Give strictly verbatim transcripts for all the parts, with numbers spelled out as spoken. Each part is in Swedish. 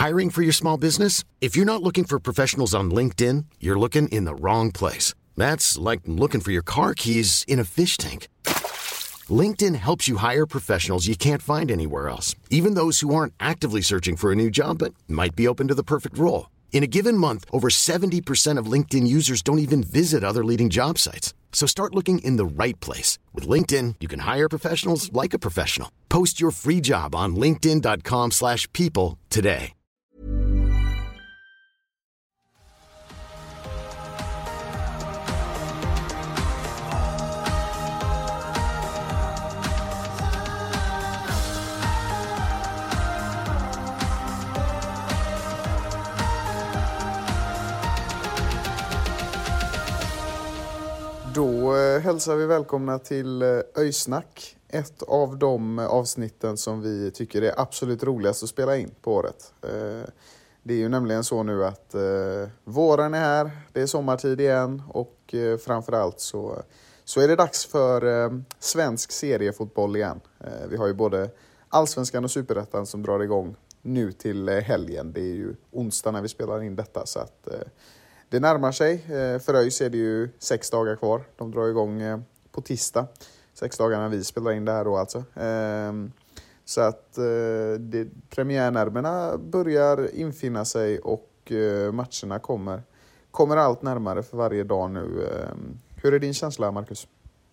Hiring for your small business? If you're not looking for professionals on LinkedIn, you're looking in the wrong place. That's like looking for your car keys in a fish tank. LinkedIn helps you hire professionals you can't find anywhere else, even those who aren't actively searching for a new job but might be open to the perfect role. In a given month, over seventy percent of LinkedIn users don't even visit other leading job sites. So start looking in the right place. With LinkedIn, you can hire professionals like a professional. Post your free job on linkedin dot com slash people today. Då hälsar vi välkomna till Öysnack, ett av de avsnitten som vi tycker är absolut roligast att spela in på året. Det är ju nämligen så nu att våren är här, det är sommartid igen och framförallt så, så är det dags för svensk seriefotboll igen. Vi har ju både Allsvenskan och Superettan som drar igång nu till helgen. Det är ju onsdag när vi spelar in detta, så att det närmar sig. För ÖIS är det ju sex dagar kvar. De drar igång på tisdag. Sex dagar när vi spelar in det här då alltså. Så att det, premiärnerverna börjar infinna sig och matcherna kommer, kommer allt närmare för varje dag nu. Hur är din känsla, Marcus?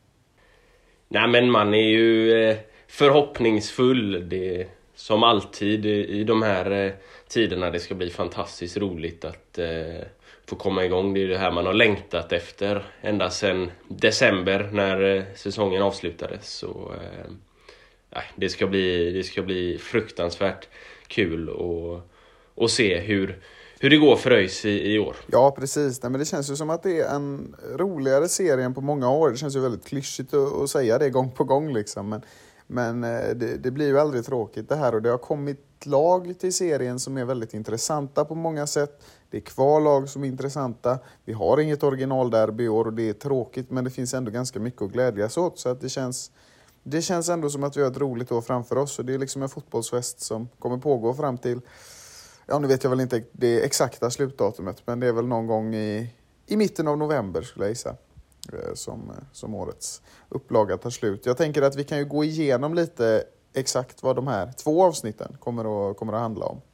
Nej, men man är ju förhoppningsfull. Det, som alltid i de här tiderna, det ska bli fantastiskt roligt att få komma igång. Det är det här man har längtat efter ända sedan december när säsongen avslutades. Så eh, det, ska bli, det ska bli fruktansvärt kul att, att se hur, hur det går för ÖIS i, i år. Ja, precis. Nej, men det känns ju som att det är en roligare serie än på många år. Det känns ju väldigt klyschigt att, att säga det gång på gång liksom. Men, men det, det blir ju aldrig tråkigt det här, och det har kommit lag till serien som är väldigt intressanta på många sätt. Det är kvarlag som är intressanta. Vi har inget originalderby i år och det är tråkigt, men det finns ändå ganska mycket att glädjas åt. Så att det känns, det känns ändå som att vi har ett roligt år framför oss. Och det är liksom en fotbollsfest som kommer pågå fram till, ja, nu vet jag väl inte det exakta slutdatumet, men det är väl någon gång i, i mitten av november skulle jag gissa, som, som årets upplaga tar slut. Jag tänker att vi kan ju gå igenom lite exakt vad de här två avsnitten kommer att, kommer att handla om.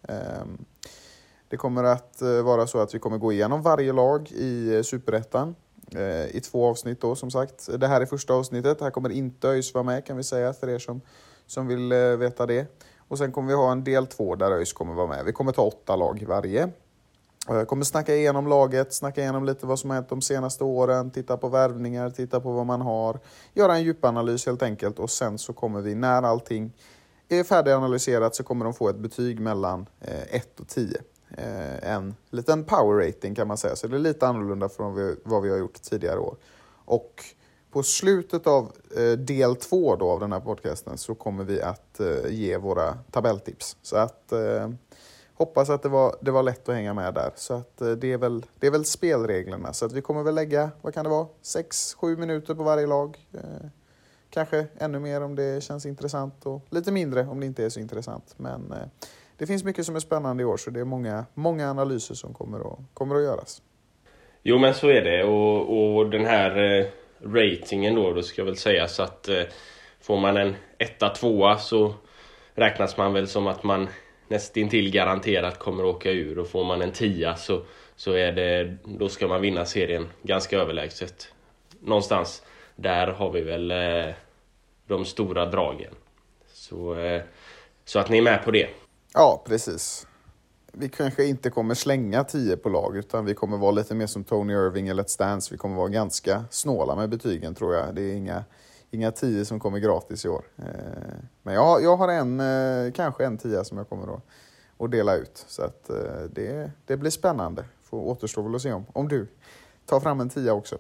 Det kommer att vara så att vi kommer gå igenom varje lag i Superettan i två avsnitt då, som sagt. Det här är första avsnittet. Här kommer inte ÖIS vara med, kan vi säga, för er som, som vill veta det. Och sen kommer vi ha en del två där ÖIS kommer vara med. Vi kommer ta åtta lag i varje. Jag kommer snacka igenom laget, snacka igenom lite vad som har hänt de senaste åren, titta på värvningar, titta på vad man har, göra en djupanalys helt enkelt, och sen så kommer vi, när allting är färdiganalyserat, så kommer de få ett betyg mellan ett och tio. En liten power rating kan man säga, så det är lite annorlunda från vad vi har gjort tidigare år. Och på slutet av del två då av den här podcasten så kommer vi att ge våra tabelltips. Så att hoppas att det var, det var lätt att hänga med där. Så att det är väl, det är väl spelreglerna. Så att vi kommer väl lägga, vad kan det vara, sex sju minuter på varje lag. Eh, kanske ännu mer om det känns intressant, och lite mindre om det inte är så intressant. Men eh, det finns mycket som är spännande i år, så det är många, många analyser som kommer att, kommer att göras. Jo, men så är det. Och, och den här eh, ratingen då, då ska jag väl säga så att eh, får man en etta, tvåa så räknas man väl som att man nästintill garanterat kommer att åka ur, och får man en tia så, så är det, då ska man vinna serien ganska överlägset. Någonstans där har vi väl eh, de stora dragen. Så, eh, så att ni är med på det. Ja, precis. Vi kanske inte kommer slänga tio på lag, utan vi kommer vara lite mer som Tony Irving eller Let's Dance. Vi kommer vara ganska snåla med betygen, tror jag. Det är inga, inga tio som kommer gratis i år. Men jag, jag har en, kanske en tia som jag kommer att, att dela ut. Så att det, det blir spännande. Får återstå väl att se om, om du tar fram en tia också.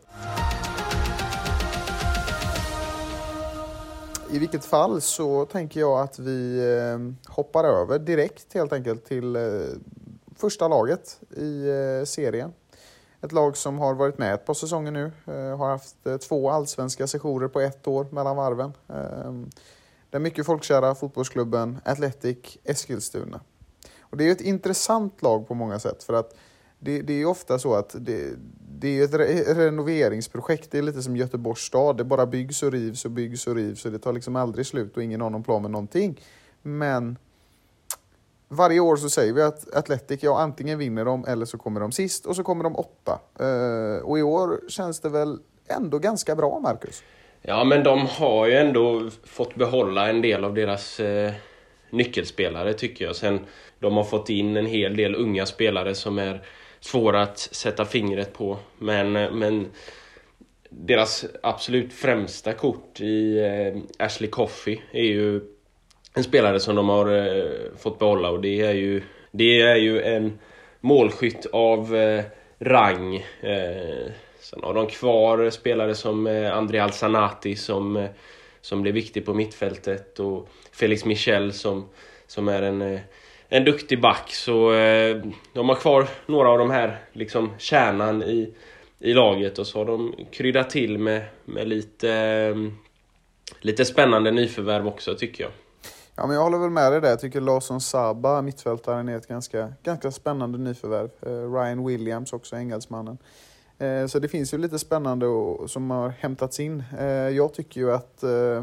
I vilket fall så tänker jag att vi hoppar över direkt helt enkelt till första laget i serien. Ett lag som har varit med ett par säsonger nu. Har haft två allsvenska sessioner på ett år mellan varven. Den mycket folkkära fotbollsklubben Athletic Eskilstuna. Och Och det är ett intressant lag på många sätt, för att det, det är ju ofta så att det, det är ett re- renoveringsprojekt. Det är lite som Göteborgs stad. Det bara byggs och rivs och byggs och rivs, och det tar liksom aldrig slut och ingen har någon plan med någonting. Men varje år så säger vi att Athletic, ja, antingen vinner de eller så kommer de sist, och så kommer de åtta. Uh, och i år känns det väl ändå ganska bra, Marcus? Ja, men de har ju ändå fått behålla en del av deras eh, nyckelspelare, tycker jag. Sen de har fått in en hel del unga spelare som är svåra att sätta fingret på. Men, men deras absolut främsta kort i eh, Ashley Coffey är ju en spelare som de har eh, fått behålla. Och det är ju, det är ju en målskytt av eh, rang. Eh, sen har de kvar spelare som eh, André Alzanati som, eh, som blir viktig på mittfältet. Och Felix Michel som, som är en... Eh, En duktig back, så eh, de har kvar några av de här liksom kärnan i, i laget, och så har de kryddat till med, med lite, eh, lite spännande nyförvärv också, tycker jag. Ja, men jag håller väl med dig där. Jag tycker Lawson Saba, mittfältaren, är ett ganska, ganska spännande nyförvärv. Eh, Ryan Williams också, engelsmannen. Eh, så det finns ju lite spännande och, som har hämtats in. Eh, jag tycker ju att eh,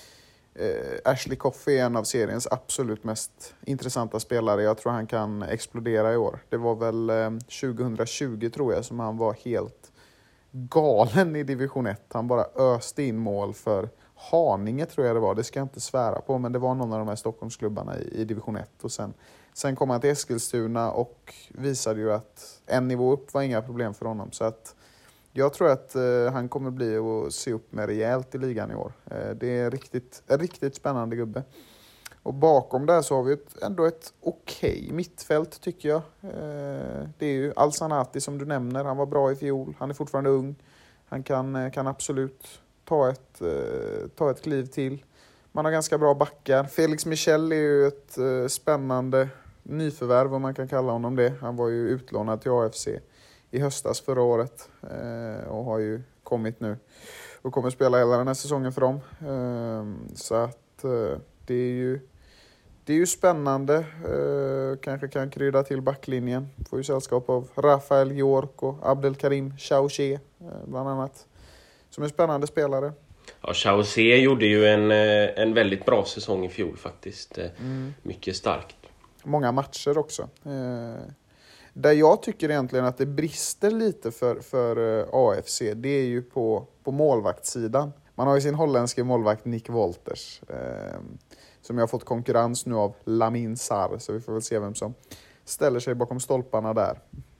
Uh, Ashley Coffey är en av seriens absolut mest intressanta spelare. Jag tror han kan explodera i år. Det var väl uh, tjugohundratjugo, tror jag, som han var helt galen i division ett. Han bara öste in mål för Haninge, tror jag det var. Det ska jag inte svära på, men det var någon av de här Stockholmsklubbarna i, i division ett. Och sen, sen kom han till Eskilstuna och visade ju att en nivå upp var inga problem för honom. Så att jag tror att eh, han kommer bli att se upp med rejält i ligan i år. Eh, det är riktigt, en riktigt spännande gubbe. Och bakom där så har vi ett, ändå ett okej mittfält, tycker jag. Eh, det är ju Alzanati som du nämner. Han var bra i fjol. Han är fortfarande ung. Han kan, kan absolut ta ett, eh, ta ett kliv till. Man har ganska bra backar. Felix Michel är ju ett eh, spännande nyförvärv, om man kan kalla honom det. Han var ju utlånad till A F C i höstas förra året eh, och har ju kommit nu och kommer spela hela den här säsongen för dem. Eh, så att eh, det är ju det är ju spännande. Eh, kanske kan krydda till backlinjen. Får ju sällskap av Rafael York och Abdelkarim Chauché eh, bland annat, som är spännande spelare. Ja, Chauché gjorde ju en, en väldigt bra säsong i fjol faktiskt. Mm. Mycket starkt. Många matcher också. Eh, Där jag tycker egentligen att det brister lite för, för A F C, det är ju på, på målvaktssidan. Man har ju sin holländske målvakt Nick Wolters, eh, som jag har fått konkurrens nu av Lamin Sarr, så vi får väl se vem som ställer sig bakom stolparna där.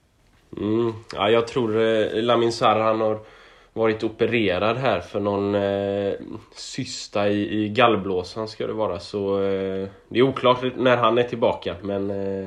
Mm. Ja, jag tror eh, Lamin Sarr, han har varit opererad här för någon eh, cysta i, i gallblåsan ska det vara, så eh, det är oklart när han är tillbaka, men eh,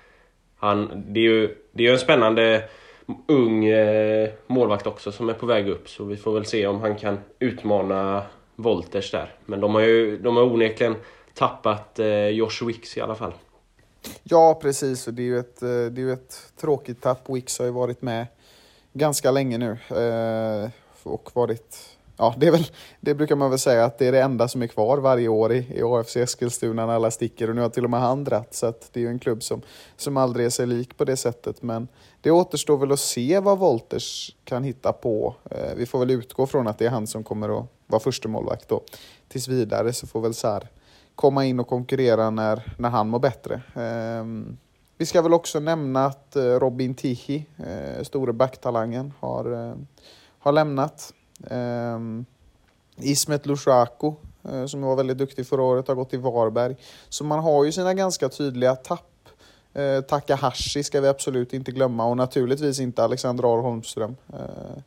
Han, det, är ju, det är ju en spännande ung eh, målvakt också som är på väg upp. Så vi får väl se om han kan utmana Wolters där. Men de har ju de har onekligen tappat eh, Josh Wicks i alla fall. Ja, precis. Och det är ju ett, det är ju ett tråkigt tapp. Wicks har ju varit med ganska länge nu. Eh, och varit... Ja, det, är väl, det brukar man väl säga att det är det enda som är kvar varje år i, i A F C Eskilstuna när alla sticker. Och nu har till och med han dratt, så att det är ju en klubb som, som aldrig är sig lik på det sättet. Men det återstår väl att se vad Wolters kan hitta på. Eh, vi får väl utgå från att det är han som kommer att vara första målvakt då. Tills vidare så får väl Sarr komma in och konkurrera när, när han mår bättre. Eh, vi ska väl också nämna att eh, Robin Tihi, eh, store backtalangen, har, eh, har lämnat. Um, Ismet Lushaku, uh, som var väldigt duktig förra året, har gått till Varberg. Så man har ju sina ganska tydliga tapp. uh, Takahashi ska vi absolut inte glömma, och naturligtvis inte Alexander Ahl Holmström. uh,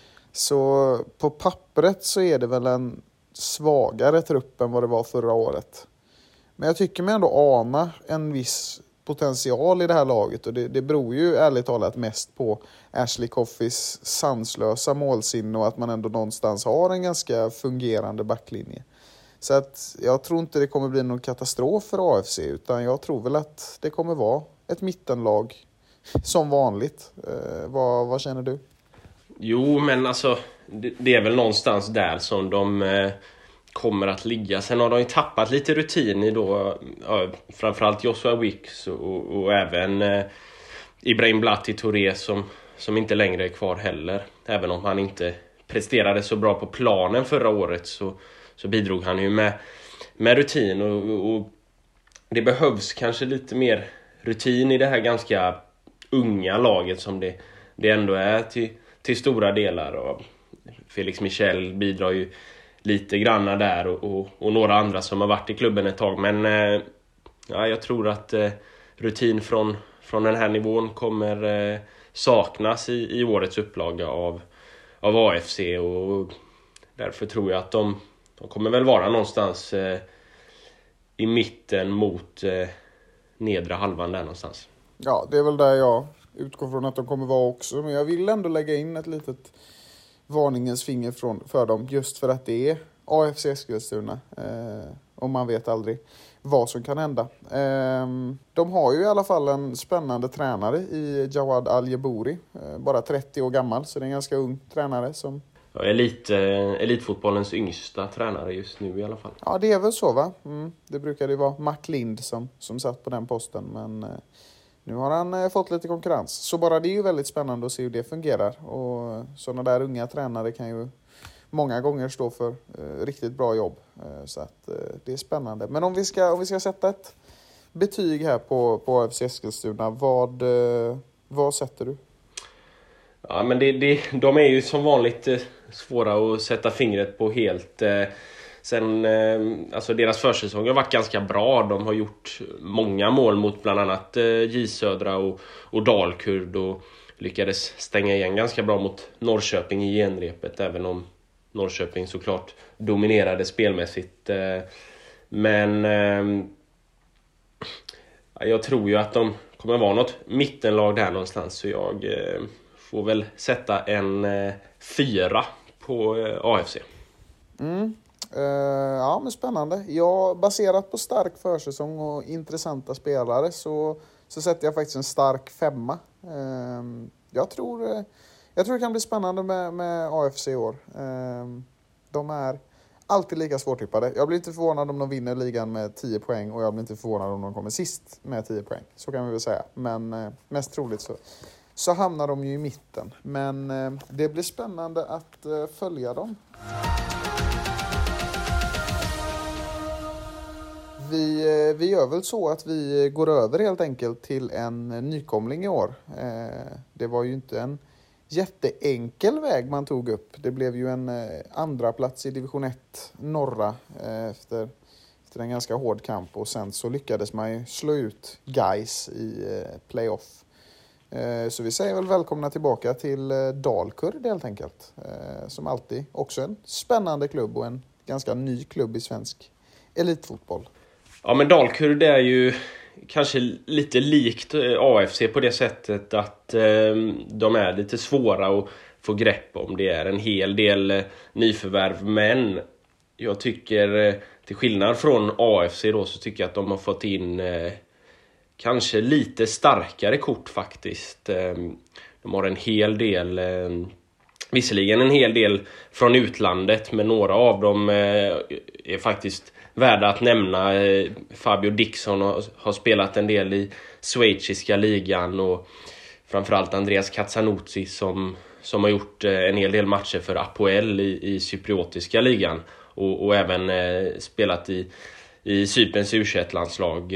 Så på pappret så är det väl en svagare trupp än vad det var förra året. Men jag tycker mig ändå ana en viss potential i det här laget, och det, det beror ju ärligt talat mest på Ashley Coffeys sanslösa målsinne och att man ändå någonstans har en ganska fungerande backlinje. Så att jag tror inte det kommer bli någon katastrof för A F C, utan jag tror väl att det kommer vara ett mittenlag som vanligt. Eh, vad, vad känner du? Jo, men alltså det, det är väl någonstans där som de eh, kommer att ligga. Sen har de ju tappat lite rutin i då, ja, framförallt Joshua Wicks och, och även eh, Ibrahim Blatti Touré som, som inte längre är kvar heller. Även om han inte presterade så bra på planen förra året så, så bidrog han ju med, med rutin och, och det behövs kanske lite mer rutin i det här ganska unga laget som det, det ändå är till, till stora delar. Och Felix Michel bidrar ju lite granna där och, och, och några andra som har varit i klubben ett tag. Men eh, ja, jag tror att eh, rutin från, från den här nivån kommer eh, saknas i, i årets upplaga av, av A F C. Och därför tror jag att de, de kommer väl vara någonstans eh, i mitten mot eh, nedre halvan där någonstans. Ja, det är väl där jag utgår från att de kommer vara också. Men jag vill ändå lägga in ett litet varningens finger från, för dem. Just för att det är A F C Eskilstuna. Eh, och man vet aldrig vad som kan hända. Eh, de har ju i alla fall en spännande tränare i Jawad Al-Jabouri. Eh, bara trettio år gammal, så det är en ganska ung tränare som... Ja, elit, eh, elitfotbollens yngsta tränare just nu i alla fall. Ja, det är väl så va? Mm, det brukade ju vara Mac Lind som, som satt på den posten. Men eh, nu har han eh, fått lite konkurrens. Så bara det är ju väldigt spännande att se hur det fungerar. Och sådana där unga tränare kan ju många gånger stå för eh, riktigt bra jobb. Eh, så att eh, det är spännande. Men om vi ska, om vi ska sätta ett betyg här på, på A F C Eskilstuna, vad, eh, vad sätter du? Ja, men det, det, de är ju som vanligt eh, svåra att sätta fingret på helt. Eh, sen, eh, alltså deras försäsong har varit ganska bra. De har gjort många mål mot bland annat eh, J Södra och, och Dalkurd och lyckades stänga igen ganska bra mot Norrköping i genrepet, även om Norrköping såklart dominerade spelmässigt. Eh, men eh, jag tror ju att de kommer vara något mittenlag där någonstans, så jag... Eh, får väl sätta en eh, fyra på eh, A F C. Mm. Uh, ja, men spännande. Jag, baserat på stark försäsong och intressanta spelare så, så sätter jag faktiskt en stark femma. Uh, jag, tror, uh, jag tror det kan bli spännande med, med A F C i år. Uh, de är alltid lika svårtippade. Jag blir inte förvånad om de vinner ligan med tio poäng och jag blir inte förvånad om de kommer sist med tio poäng. Så kan vi väl säga. Men uh, mest troligt så... så hamnar de ju i mitten. Men eh, det blir spännande att eh, följa dem. Vi, eh, vi gör väl så att vi går över helt enkelt till en nykomling i år. Eh, det var ju inte en jätteenkel väg man tog upp. Det blev ju en eh, andra plats i division ett norra eh, efter, efter en ganska hård kamp. Och sen så lyckades man ju slå ut Gais i eh, playoff. Så vi säger väl välkomna tillbaka till Dalkurd helt enkelt. Som alltid också en spännande klubb och en ganska ny klubb i svensk elitfotboll. Ja, men Dalkurd är ju kanske lite likt A F C på det sättet att eh, de är lite svåra att få grepp om. Det är en hel del eh, nyförvärv, men jag tycker eh, till skillnad från A F C då, så tycker jag att de har fått in eh, kanske lite starkare kort faktiskt. De har en hel del, visserligen en hel del från utlandet, men några av dem är faktiskt värda att nämna. Fabio Dixon har spelat en del i schweiziska ligan och framförallt Andreas Katsanouzi som, som har gjort en hel del matcher för Apoel i, i cypriotiska ligan och, och även spelat i, i Cyperns U tjugoett-landslag.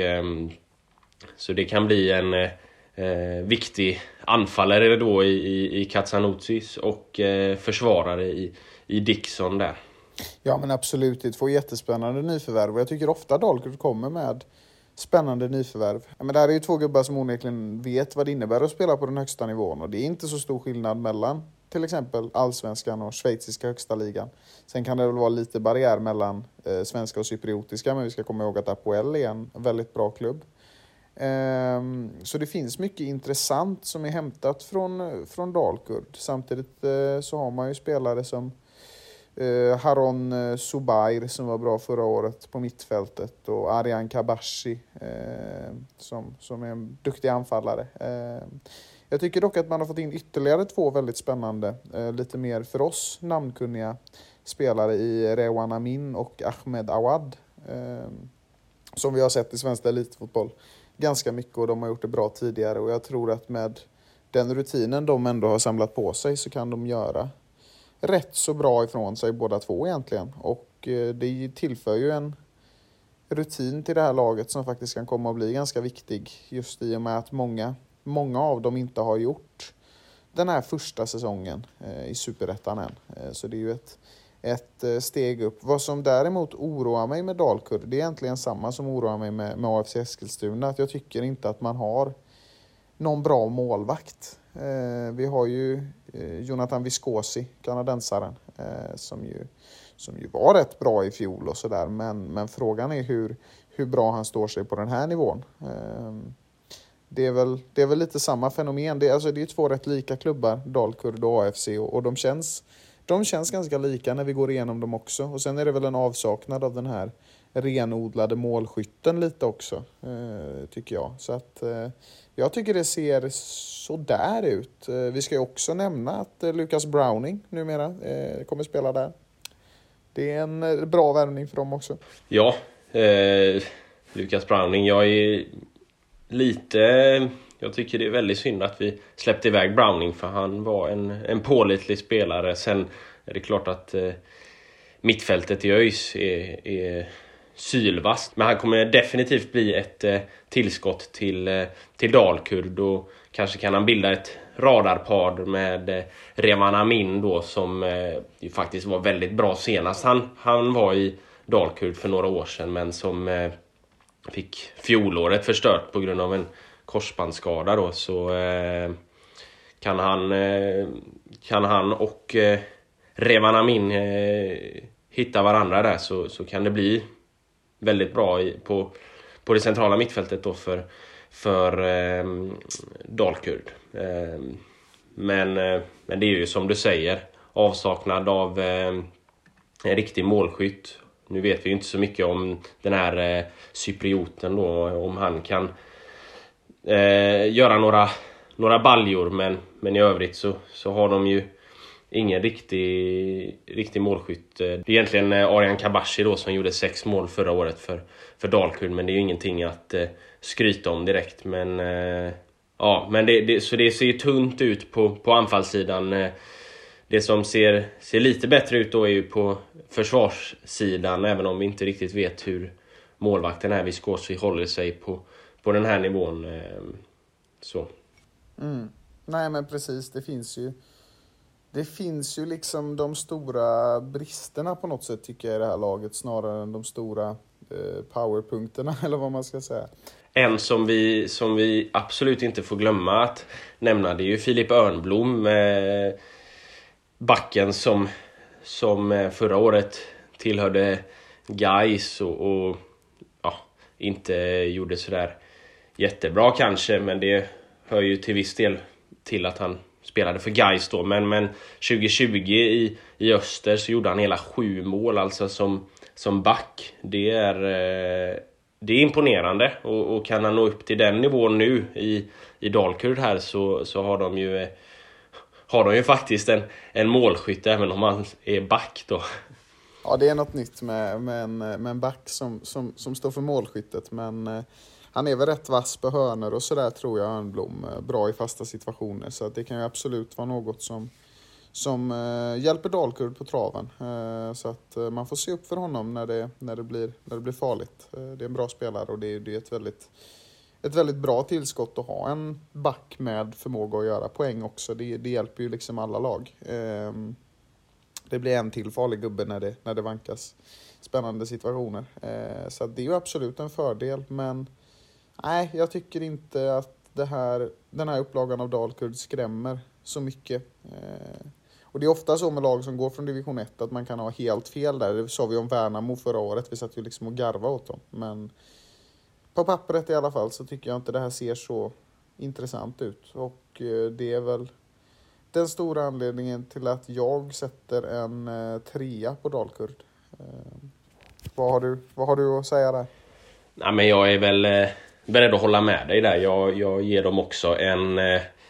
Så det kan bli en eh, viktig anfallare då i, i, i Katsanoutzis och eh, försvarare i, i Dixon där. Ja, men absolut. Det får jättespännande nyförvärv. Jag tycker ofta Dalkurd kommer med spännande nyförvärv. Ja, men det här är ju två gubbar som onekligen vet vad det innebär att spela på den högsta nivån. Och det är inte så stor skillnad mellan till exempel allsvenskan och schweiziska högsta ligan. Sen kan det väl vara lite barriär mellan eh, svenska och cypriotiska. Men vi ska komma ihåg att Apoel är en väldigt bra klubb. Um, så det finns mycket intressant som är hämtat från, från Dalkurd. Samtidigt uh, så har man ju spelare som uh, Haron uh, Subair som var bra förra året på mittfältet och Arian Kabashi uh, som, som är en duktig anfallare. Uh, Jag tycker dock att man har fått in ytterligare två väldigt spännande, eh, lite mer för oss namnkunniga spelare i Rewan Amin och Ahmed Awad. Eh, som vi har sett i svensk elitfotboll ganska mycket, och de har gjort det bra tidigare. Och jag tror att med den rutinen de ändå har samlat på sig så kan de göra rätt så bra ifrån sig båda två egentligen. Och eh, det tillför ju en rutin till det här laget som faktiskt kan komma att bli ganska viktig, just i och med att många, många av dem inte har gjort den här första säsongen eh, i Superettan än. Eh, så det är ju ett, ett eh, steg upp. Vad som däremot oroar mig med Dalkurd, det är egentligen samma som oroar mig med, med A F C Eskilstuna, att jag tycker inte att man har någon bra målvakt. Eh, vi har ju eh, Jonathan Viscosi, kanadensaren, eh, som ju som ju var rätt bra i fjol och sådär. Men, men frågan är hur, hur bra han står sig på den här nivån. Um, det, är väl, det är väl lite samma fenomen. Det är, alltså, det är två rätt lika klubbar, Dalkurd och A F C. Och, och de, känns, de känns ganska lika när vi går igenom dem också. Och sen är det väl en avsaknad av den här renodlade målskytten lite också, uh, tycker jag. Så att uh, jag tycker det ser så där ut. Uh, vi ska ju också nämna att uh, Lucas Browning numera uh, kommer spela där. Det är en bra värvning för dem också. Ja, eh, Lucas Browning. Jag är lite... Jag tycker det är väldigt synd att vi släppte iväg Browning, för han var en, en pålitlig spelare. Sen är det klart att eh, mittfältet i ÖIS är, är sylvast. Men han kommer definitivt bli ett eh, tillskott till, eh, till Dalkurd, och kanske kan han bilda ett radarpar med eh, Rewan Amin då, som eh, ju faktiskt var väldigt bra senast. Han, han var i Dalkurd för några år sedan, men som eh, fick fjolåret förstört på grund av en korsbandsskada då. Så eh, kan, han, eh, kan han och eh, Rewan Amin eh, hitta varandra där, så, så kan det bli väldigt bra i, på, på det centrala mittfältet då för, för eh, Dalkurd. Eh, men, eh, men det är ju som du säger, avsaknad av eh, en riktig målskytt. Nu vet vi ju inte så mycket om den här eh, cyprioten då, om han kan eh, göra några, några baljor, men, men i övrigt så, så har de ju ingen riktig, riktig målskytt. Det är egentligen Arian Kabashi då som gjorde sex mål förra året för, för Dalkurd, men det är ju ingenting att eh, skryta om direkt. Men, eh, ja, men det, det, så det ser tunt ut på, på anfallssidan. Eh, det som ser, ser lite bättre ut då är ju på försvarssidan, även om vi inte riktigt vet hur målvakten här Viscosi håller sig på, på den här nivån. Eh, så. Mm. Nej, men precis, det finns ju Det finns ju liksom de stora bristerna på något sätt, tycker jag, i det här laget, snarare än de stora eh, powerpunkterna, eller vad man ska säga. En som vi, som vi absolut inte får glömma att nämna, det är ju Filip Örnblom, eh, backen som, som förra året tillhörde Gais och, och ja, inte gjorde sådär jättebra kanske, men det hör ju till viss del till att han spelade för Gais då, men, men tjugo tjugo i, i Öster så gjorde han hela sju mål alltså som, som back. Det är, eh, det är imponerande, och, och kan han nå upp till den nivån nu i, i Dalkurd här, så, så har de ju, eh, har de ju faktiskt en, en målskytt även om han är back då. Ja, det är något nytt med, med, en, med en back som, som, som står för målskyttet, men eh, han är väl rätt vass på hörnor och sådär, tror jag, Örnblom. Bra i fasta situationer. Så att det kan ju absolut vara något som, som uh, hjälper Dalkurd på traven. Uh, så att uh, man får se upp för honom när det, när det, blir, när det blir farligt. Uh, det är en bra spelare, och det är, det är ett, väldigt, ett väldigt bra tillskott att ha en back med förmåga att göra poäng också. Det, det hjälper ju liksom alla lag. Uh, det blir en till farlig gubbe när det, när det vankas spännande situationer. Uh, så att det är ju absolut en fördel, men nej, jag tycker inte att det här, den här upplagan av Dalkurd skrämmer så mycket. Eh, och det är ofta så med lag som går från division ett att man kan ha helt fel där. Det sa vi om Värnamo förra året. Vi satt ju liksom och garva åt dem. Men på pappret i alla fall så tycker jag inte det här ser så intressant ut. Och eh, det är väl den stora anledningen till att jag sätter en eh, trea på Dalkurd. Eh, vad har du, vad har du att säga där? Nej, men jag är väl... Eh... beredd att hålla med dig där. Jag, jag ger dem också en,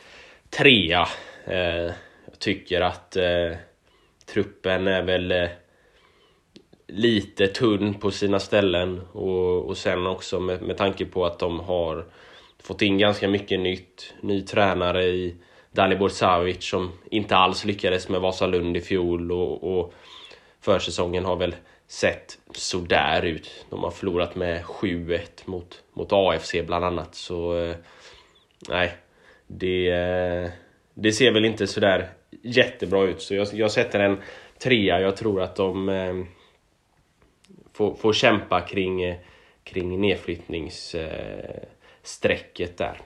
trea. Eh, jag tycker att eh, truppen är väl eh, lite tunn på sina ställen. Och, och sen också med, med tanke på att de har fått in ganska mycket nytt. Ny tränare i Dalibor Savic som inte alls lyckades med Vasalund i fjol. Och, och försäsongen har väl sett så där ut. De har förlorat med sju ett mot, mot A F C bland annat. Så eh, nej, det, eh, det ser väl inte så där jättebra ut. Så jag, jag sätter en trea. Jag tror att de eh, får, får kämpa kring, eh, kring nedflyttningssträcket eh, där.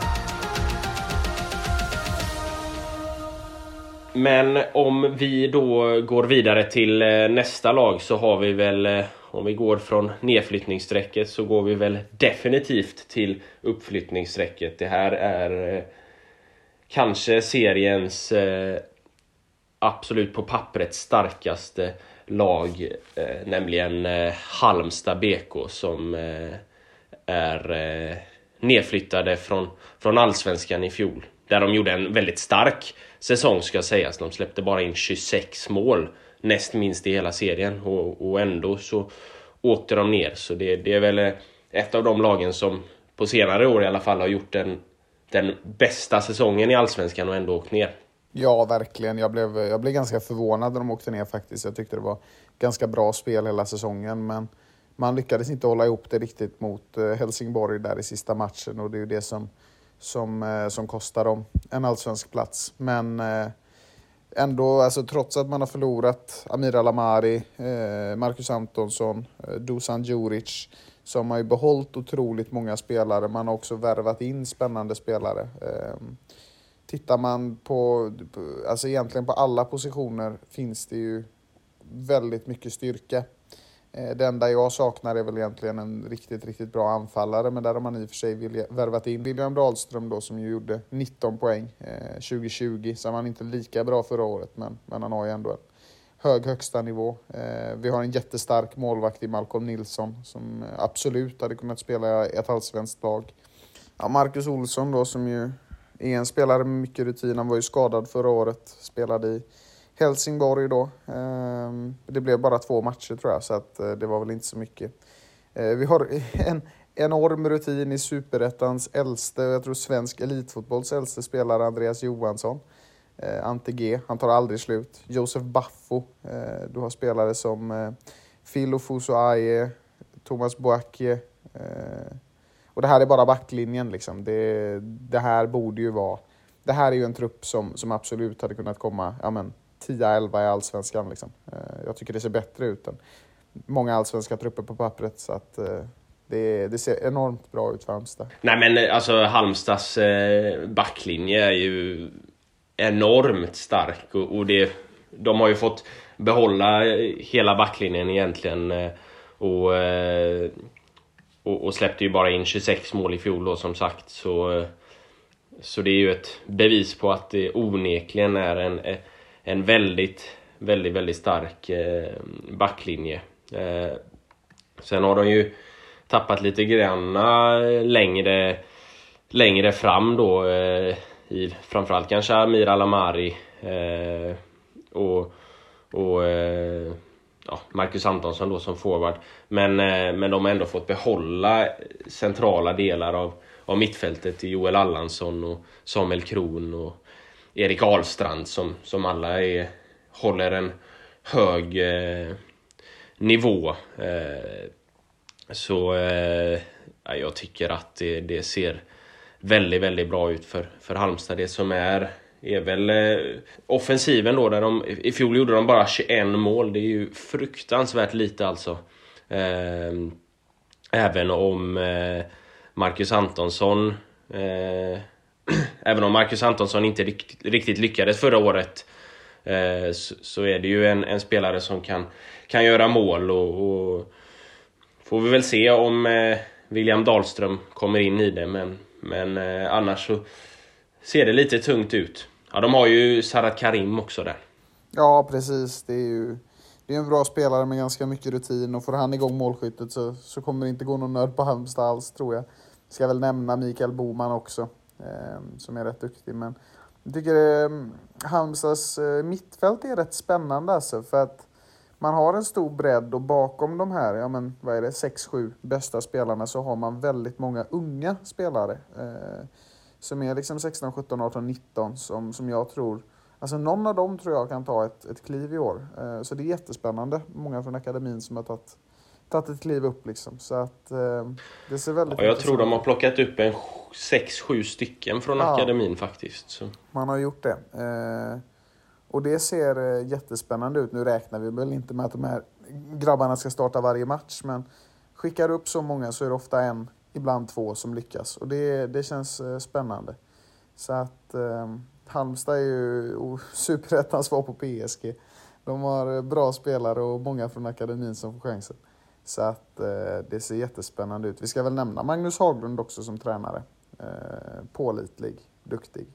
Men om vi då går vidare till nästa lag så har vi väl, om vi går från nedflyttningssträcket så går vi väl definitivt till uppflyttningssträcket. Det här är kanske seriens absolut på pappret starkaste lag, nämligen Halmstad B K som är nedflyttade från, från Allsvenskan i fjol. Där de gjorde en väldigt stark säsong ska sägas. De släppte bara in tjugosex mål. Näst minst i hela serien. Och, och ändå så åkte de ner. Så det, det är väl ett av de lagen som på senare år i alla fall har gjort den, den bästa säsongen i Allsvenskan och ändå åkt ner. Ja, verkligen. Jag blev, jag blev ganska förvånad när de åkte ner faktiskt. Jag tyckte det var ganska bra spel hela säsongen. Men man lyckades inte hålla ihop det riktigt mot Helsingborg där i sista matchen. Och det är ju det som... Som, som kostar dem en allsvensk plats. Men eh, ändå, alltså, trots att man har förlorat Amir Alamari, eh, Marcus Antonsson, eh, Dusan Djuric, så har man ju behållit otroligt många spelare. Man har också värvat in spännande spelare. Eh, tittar man på, alltså egentligen på alla positioner finns det ju väldigt mycket styrka. Det enda jag saknar är väl egentligen en riktigt, riktigt bra anfallare. Men där har man i och för sig värvat in William Dahlström då, som ju gjorde nitton poäng eh, tjugo tjugo. Så han var inte lika bra förra året, men, men han har ju ändå en hög högsta nivå. Eh, vi har en jättestark målvakt i Malcolm Nilsson som absolut hade kunnat spela i ett allsvenskt lag. Ja, Marcus Olsson då, som ju är en spelare med mycket rutin. Han var ju skadad förra året, spelade i Helsingborg då. Det blev bara två matcher tror jag, så att det var väl inte så mycket. Vi har en enorm rutin i Superettans äldste, jag tror svensk elitfotbolls äldste spelare, Andreas Johansson. Ante G, han tar aldrig slut. Josef Baffo, du har spelare som Phil Ofosu-Aie, Thomas Boakye. Och det här är bara backlinjen liksom. Det, det här borde ju vara... Det här är ju en trupp som, som absolut hade kunnat komma... Ja, men, tio elva i allsvenskan liksom. Jag tycker det ser bättre ut än många allsvenska trupper på pappret, så att det, det ser enormt bra ut för Halmstad. Nej men alltså Halmstads backlinje är ju enormt stark och, och det, de har ju fått behålla hela backlinjen egentligen och, och, och släppte ju bara in tjugosex mål i fjol då, som sagt, så, så det är ju ett bevis på att det onekligen är en En väldigt, väldigt, väldigt stark eh, backlinje. Eh, sen har de ju tappat lite granna längre, längre fram då. Eh, i, framförallt kanske Amir Alamari eh, och, och eh, ja, Marcus Antonsson då som forward. Men, eh, men de har ändå fått behålla centrala delar av, av mittfältet i Joel Allansson och Samuel Kron och Erik Ahlstrand som, som alla är, håller en hög eh, nivå. Eh, så eh, jag tycker att det, det ser väldigt, väldigt bra ut för, för Halmstad. Det som är, är väl eh, offensiven då. Där de, i fjol gjorde de bara tjugoett mål. Det är ju fruktansvärt lite alltså. Eh, även om eh, Marcus Antonsson... Eh, Även om Marcus Antonsson inte riktigt lyckades förra året eh, så, så är det ju en, en spelare som kan, kan göra mål och, och får vi väl se om eh, William Dahlström kommer in i det, men, men eh, annars så ser det lite tungt ut. Ja, de har ju Sarat Karim också där. Ja, precis. Det är ju det är en bra spelare med ganska mycket rutin, och får han igång målskyttet så, så kommer det inte gå någon nöd på Halmstad alls, tror jag. Ska väl nämna Mikael Boman också, som är rätt duktig, men Jag tycker eh, Halmstads eh, mittfält är rätt spännande alltså, för att man har en stor bredd och bakom de här, ja men vad är det, sex sju bästa spelarna så har man väldigt många unga spelare. Eh, som är liksom sexton, sjutton, arton, nitton som, som jag tror, alltså någon av dem tror jag kan ta ett, ett kliv i år. Eh, så det är jättespännande. Många från akademin som har tagit, tagit ett kliv upp liksom. Så att eh, det ser väldigt... Ja, jag tror de har plockat upp en sex sju stycken från ja. akademin faktiskt. Så. Man har gjort det. Eh, och det ser eh, jättespännande ut. Nu räknar vi väl inte med att de här grabbarna ska starta varje match, men skickar upp så många så är det ofta en, ibland två som lyckas. Och det, det känns eh, spännande. Så att eh, Halmstad är ju oh, superettans svar på P S G. De har bra spelare och många från akademin som får chansen. Så att eh, det ser jättespännande ut. Vi ska väl nämna Magnus Haglund också som tränare. Eh, pålitlig, duktig.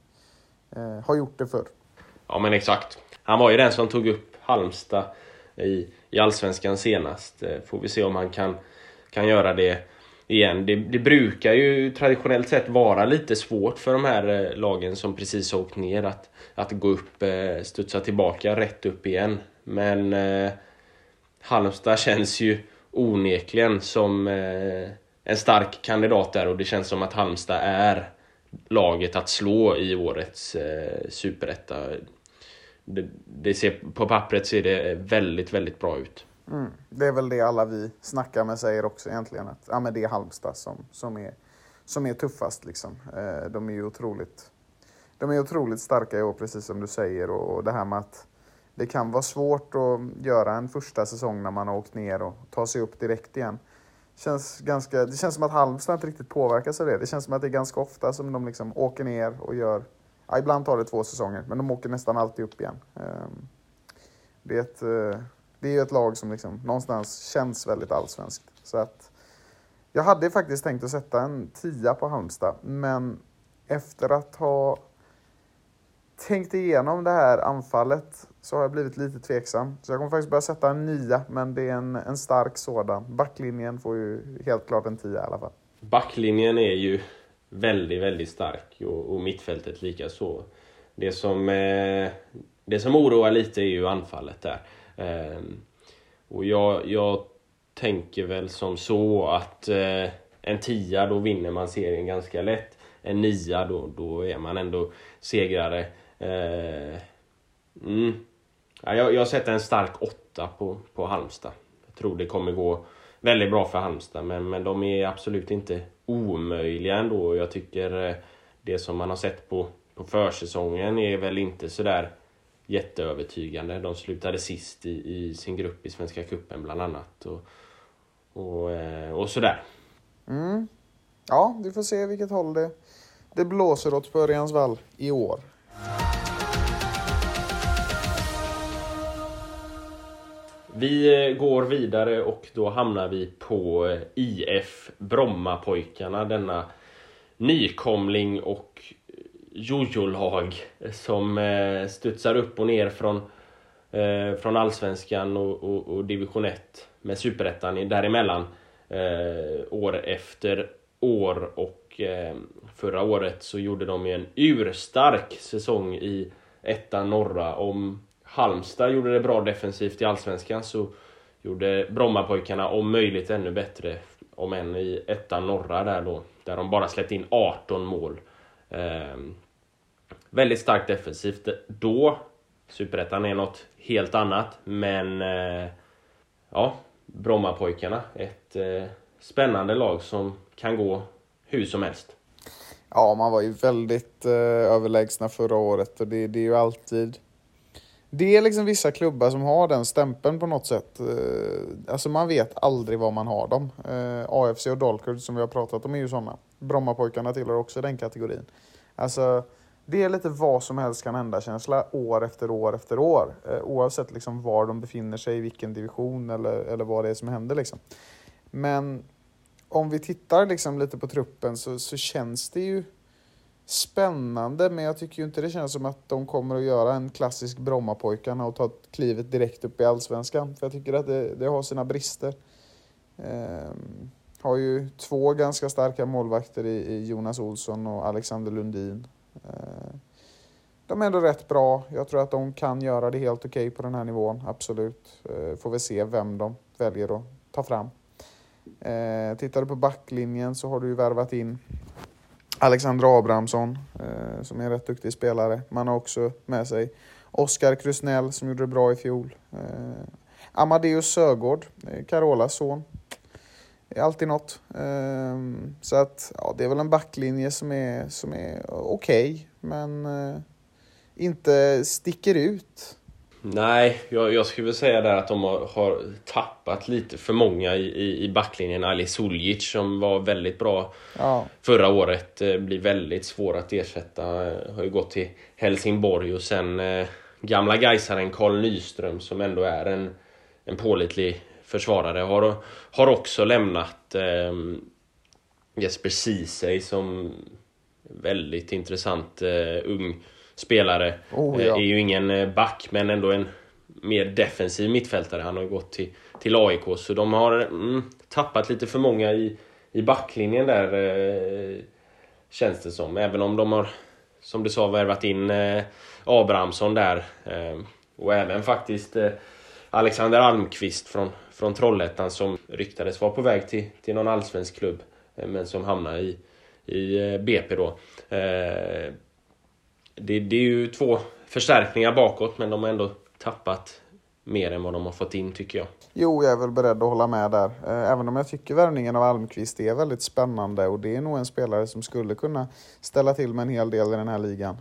Eh, har gjort det förr. Ja men exakt. Han var ju den som tog upp Halmstad i, i Allsvenskan senast. Eh, får vi se om han kan, kan göra det igen. Det, det brukar ju traditionellt sett vara lite svårt för de här eh, lagen som precis har åkt ner att, att gå upp, eh, studsa tillbaka rätt upp igen. Men eh, Halmstad känns ju onekligen som eh, en stark kandidat där, och det känns som att Halmstad är laget att slå i årets eh, superetta. Det, det ser, på pappret ser det väldigt, väldigt bra ut. Mm. Det är väl det alla vi snackar med säger också egentligen, att ja, men det är Halmstad som, som, är, som är tuffast liksom. Eh, de är ju otroligt, de är otroligt starka i år, precis som du säger, och, och det här med att det kan vara svårt att göra en första säsong när man har åkt ner och ta sig upp direkt igen. Känns ganska, det känns som att Halmstad inte riktigt påverkas av det. Det känns som att det är ganska ofta som de liksom åker ner och gör... Ja, ibland tar det två säsonger, men de åker nästan alltid upp igen. Det är ett, det är ett lag som liksom någonstans känns väldigt allsvenskt. Så att jag hade faktiskt tänkt att sätta en tia på Halmstad, men efter att ha tänkt igenom det här anfallet så har jag blivit lite tveksam. Så jag kommer faktiskt börja sätta en nia, men det är en, en stark sådan. Backlinjen får ju helt klart en tia i alla fall. Backlinjen är ju väldigt, väldigt stark, och, och mittfältet lika så. Det som, eh, det som oroar lite är ju anfallet där. Eh, och jag, jag tänker väl som så att eh, en tia, då vinner man serien ganska lätt. En nia, då, då är man ändå segrare. Eh, mm. ja, jag, jag sätter en stark åtta på, på Halmstad. Jag tror det kommer gå väldigt bra för Halmstad, men, men de är absolut inte omöjliga ändå. Jag tycker eh, det som man har sett på, på försäsongen är väl inte sådär jätteövertygande. De slutade sist i, i sin grupp i Svenska Cupen bland annat, och, och, eh, och sådär. Mm. Ja, vi får se vilket håll det, det blåser åt på Örjansvall i år. Vi går vidare och då hamnar vi på I F Brommapojkarna, denna nykomling och jojo-lag som studsar upp och ner från, från Allsvenskan och, och, och division ett med superettan däremellan eh, år efter år, och eh, förra året så gjorde de en urstark säsong i ettan norra. Om Halmstad gjorde det bra defensivt i Allsvenskan, så gjorde Brommapojkarna om möjligt ännu bättre, om än i ettan norra där då, där de bara släppte in arton mål. Eh, väldigt starkt defensivt då. Superettan är något helt annat, men eh, ja, Brommapojkarna, ett eh, spännande lag som kan gå hur som helst. Ja, man var ju väldigt eh, överlägsna förra året, och det, det är ju alltid... Det är liksom vissa klubbar som har den stämpeln på något sätt. Eh, alltså man vet aldrig vad man har dem. Eh, A F C och Dalkurd som vi har pratat om är ju sådana. Brommapojkarna tillhör också den kategorin. Alltså det är lite vad som helst kan hända känsla år efter år efter år. Eh, oavsett liksom var de befinner sig, i vilken division eller, eller vad det är som händer liksom. Men om vi tittar liksom lite på truppen så, så känns det ju spännande, men jag tycker ju inte det känns som att de kommer att göra en klassisk Brommapojkarna och ta klivet direkt upp i Allsvenskan. För jag tycker att det, det har sina brister. Ehm, har ju två ganska starka målvakter i, i Jonas Olsson och Alexander Lundin. Ehm, de är ändå rätt bra. Jag tror att de kan göra det helt okej okay på den här nivån, absolut. Eh, får vi se vem de väljer att ta fram. Eh, tittar du på backlinjen så har du ju värvat in Alexander Abrahamsson eh, som är en rätt duktig spelare. Man har också med sig Oskar Krusnell som gjorde det bra i fjol. Eh, Amadeus Sögård, eh, Carolas son. Det är alltid något. Eh, så att ja, det är väl en backlinje som är, som är okej, okay, men eh, inte sticker ut. Nej, jag, jag skulle väl säga där att de har, har tappat lite för många i, i, i backlinjen. Ali Suljic som var väldigt bra ja. förra året eh, blir väldigt svår att ersätta. Eh, har ju gått till Helsingborg och sen eh, gamla Gaisaren Carl Nyström som ändå är en, en pålitlig försvarare har, har också lämnat. eh, Jesper Ceesay som väldigt intressant eh, ung spelare. Oh, ja. Är ju ingen back men ändå en mer defensiv mittfältare. Han har gått till, till A I K så de har mm, tappat lite för många i, i backlinjen där eh, känns det som. Även om de har, som du sa, värvat in eh, Abrahamsson där eh, och även faktiskt eh, Alexander Almqvist från, från Trollhättan som ryktades vara på väg till, till någon allsvensk klubb eh, men som hamnar i, i eh, B P då. Eh, Det, det är ju två förstärkningar bakåt men de har ändå tappat mer än vad de har fått in tycker jag. Jo, jag är väl beredd att hålla med där. Även om jag tycker värvningen av Almqvist är väldigt spännande och det är nog en spelare som skulle kunna ställa till med en hel del i den här ligan.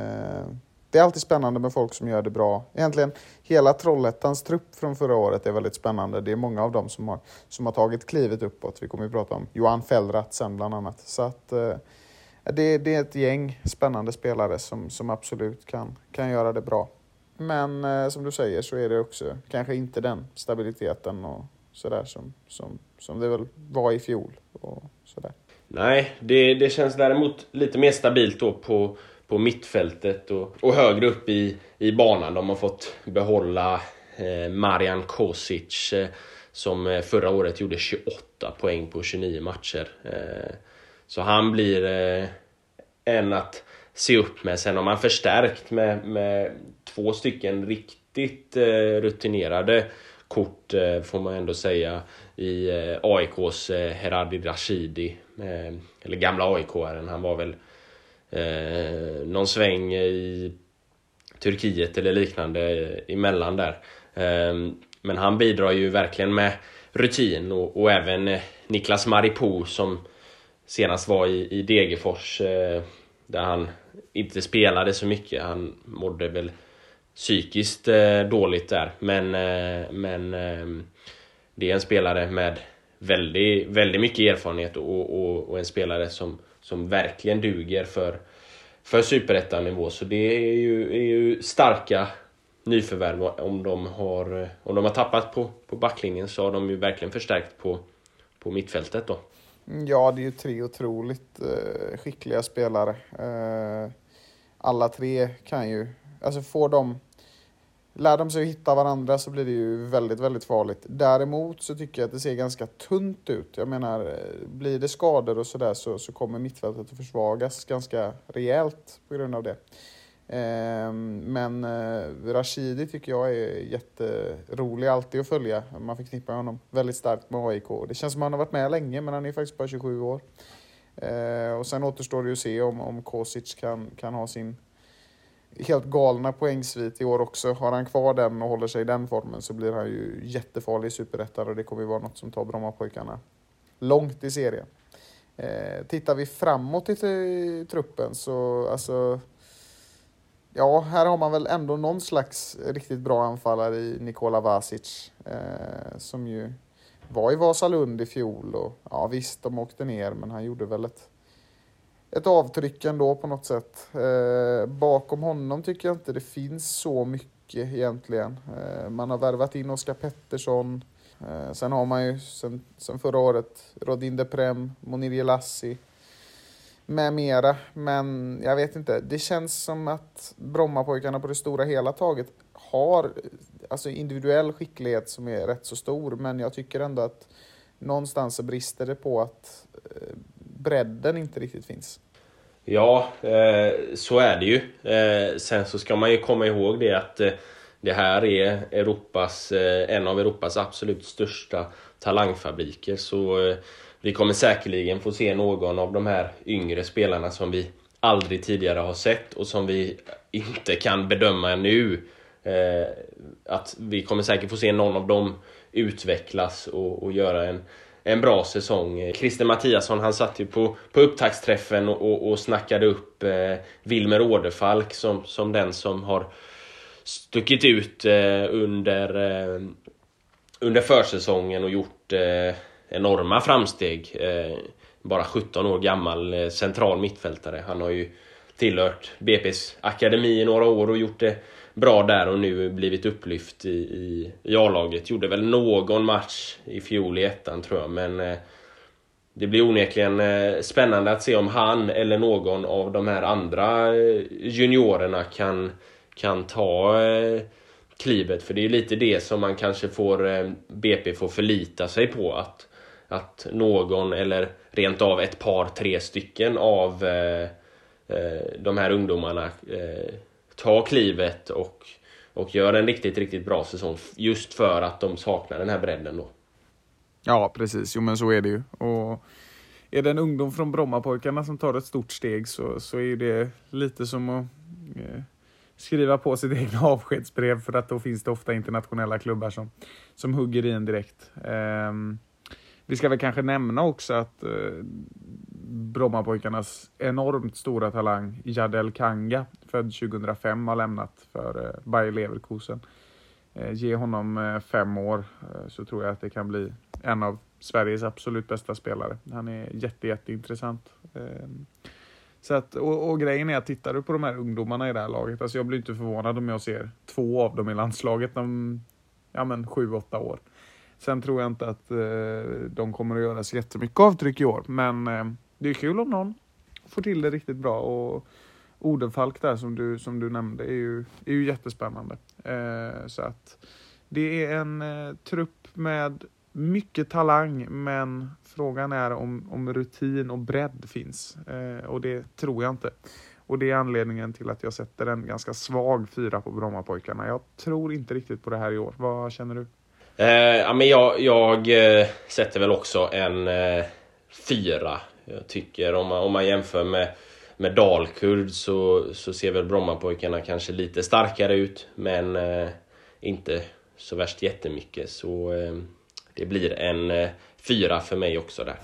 Det är alltid spännande med folk som gör det bra. Egentligen hela Trollhättans trupp från förra året är väldigt spännande. Det är många av dem som har, som har tagit klivet uppåt. Vi kommer att prata om Johan Fellrath sen bland annat. Så att Det, det är ett gäng spännande spelare som, som absolut kan, kan göra det bra. Men eh, som du säger så är det också kanske inte den stabiliteten och sådär som, som, som det väl var i fjol. Och sådär. Nej, det, det känns däremot lite mer stabilt då på, på mittfältet och, och högre upp i, i banan. De har fått behålla eh, Marian Kosic eh, som förra året gjorde tjugoåtta poäng på tjugonio matcher. Eh, Så han blir eh, en att se upp med. Sen har man förstärkt med, med två stycken riktigt eh, rutinerade kort eh, får man ändå säga i eh, A I K:s eh, Heradi Rashidi. Eh, eller gamla A I K-aren. Han var väl eh, någon sväng i Turkiet eller liknande eh, emellan där. Eh, men han bidrar ju verkligen med rutin och, och även eh, Niklas Maripo som senast var i, i Degerfors eh, där han inte spelade så mycket. Han mådde väl psykiskt eh, dåligt där. Men, eh, men eh, det är en spelare med väldigt, väldigt mycket erfarenhet och, och, och en spelare som, som verkligen duger för, för superettanivå. Så det är ju, är ju starka nyförvärv. Om de har, om de har tappat på, på backlinjen så har de ju verkligen förstärkt på, på mittfältet då. Ja, det är ju tre otroligt eh, skickliga spelare. Eh, alla tre kan ju, alltså får de, lär de sig att hitta varandra så blir det ju väldigt, väldigt farligt. Däremot så tycker jag att det ser ganska tunt ut. Jag menar, blir det skador och sådär så, så kommer mittfältet att försvagas ganska rejält på grund av det. Eh, men eh, Rashidi tycker jag är jätterolig alltid att följa. Man fick knippa honom väldigt starkt med A I K. Det känns som att han har varit med länge men han är faktiskt bara tjugosju år. Eh, och sen återstår det ju att se om, om Kosic kan, kan ha sin helt galna poängsvit i år också. Har han kvar den och håller sig i den formen så blir han ju jättefarlig i superettan och det kommer ju vara något som tar Brommapojkarna långt i serien. Eh, tittar vi framåt i, i truppen så alltså ja, här har man väl ändå någon slags riktigt bra anfallare i Nikola Vasic eh, som ju var i Vasalund i fjol och ja visst, de åkte ner men han gjorde väl ett, ett avtryck ändå på något sätt. Eh, bakom honom tycker jag inte det finns så mycket egentligen. Eh, man har värvat in Oskar Pettersson. Eh, sen har man ju sen, sen förra året Rodin Deprem, Monir Jelassi med mera, men jag vet inte. Det känns som att Brommapojkarna på det stora hela taget har alltså individuell skicklighet som är rätt så stor, men jag tycker ändå att någonstans så brister det på att bredden inte riktigt finns. Ja, eh, så är det ju. Eh, sen så ska man ju komma ihåg det att eh, det här är Europas, eh, en av Europas absolut största talangfabriker. Så eh, vi kommer säkerligen få se någon av de här yngre spelarna som vi aldrig tidigare har sett och som vi inte kan bedöma nu. Eh, att vi kommer säkert få se någon av dem utvecklas och, och göra en En bra säsong. Christer Mattiasson, han satt ju på, på upptaktsträffen och, och, och snackade upp eh, Wilmer Åderfalk som, som den som har stuckit ut eh, under, eh, under försäsongen och gjort eh, enorma framsteg. Eh, bara sjutton år gammal eh, central mittfältare. Han har ju tillhört B P:s akademi i några år och gjort det bra där och nu blivit upplyft i, i, i A-laget. Gjorde väl någon match i fjol i ettan tror jag, men eh, det blir onekligen eh, spännande att se om han eller någon av de här andra eh, juniorerna kan, kan ta eh, klivet. För det är lite det som man kanske får eh, B P får förlita sig på, att, att någon eller rent av ett par, tre stycken av eh, eh, de här ungdomarna eh, ta klivet och, och gör en riktigt, riktigt bra säsong just för att de saknar den här bredden då. Ja, precis. Jo, men så är det ju. Och är det en ungdom från Brommapojkarna som tar ett stort steg så, så är det lite som att eh, skriva på sitt egna avskedsbrev, för att då finns det ofta internationella klubbar som, som hugger i en direkt. Eh, vi ska väl kanske nämna också att eh, Brommapojkarnas enormt stora talang Jadel Kanga, född tjugohundrafem, har lämnat för eh, Bayer Leverkusen. Eh, ge honom eh, fem år eh, så tror jag att det kan bli en av Sveriges absolut bästa spelare. Han är jätte, jätteintressant. Eh, så att, och, och grejen är att tittar du på de här ungdomarna i det här laget, alltså jag blir inte förvånad om jag ser två av dem i landslaget om ja, men sju, åtta år. Sen tror jag inte att eh, de kommer att göra så jättemycket avtryck i år, men eh, det är kul om någon får till det riktigt bra. Och Odenfalk där som du, som du nämnde är ju, är ju jättespännande. Eh, så att det är en eh, trupp med mycket talang, men frågan är om, om rutin och bredd finns. Eh, och det tror jag inte. Och det är anledningen till att jag sätter en ganska svag fyra på Brommapojkarna. Jag tror inte riktigt på det här i år. Vad känner du? Eh, ja, men jag, jag eh, sätter väl också en eh, fyra. Jag tycker om man, om man jämför med, med Dalkurd så, så ser väl Brommapojkarna kanske lite starkare ut, men eh, inte så värst jättemycket. Så eh, det blir en eh, fyra för mig också där.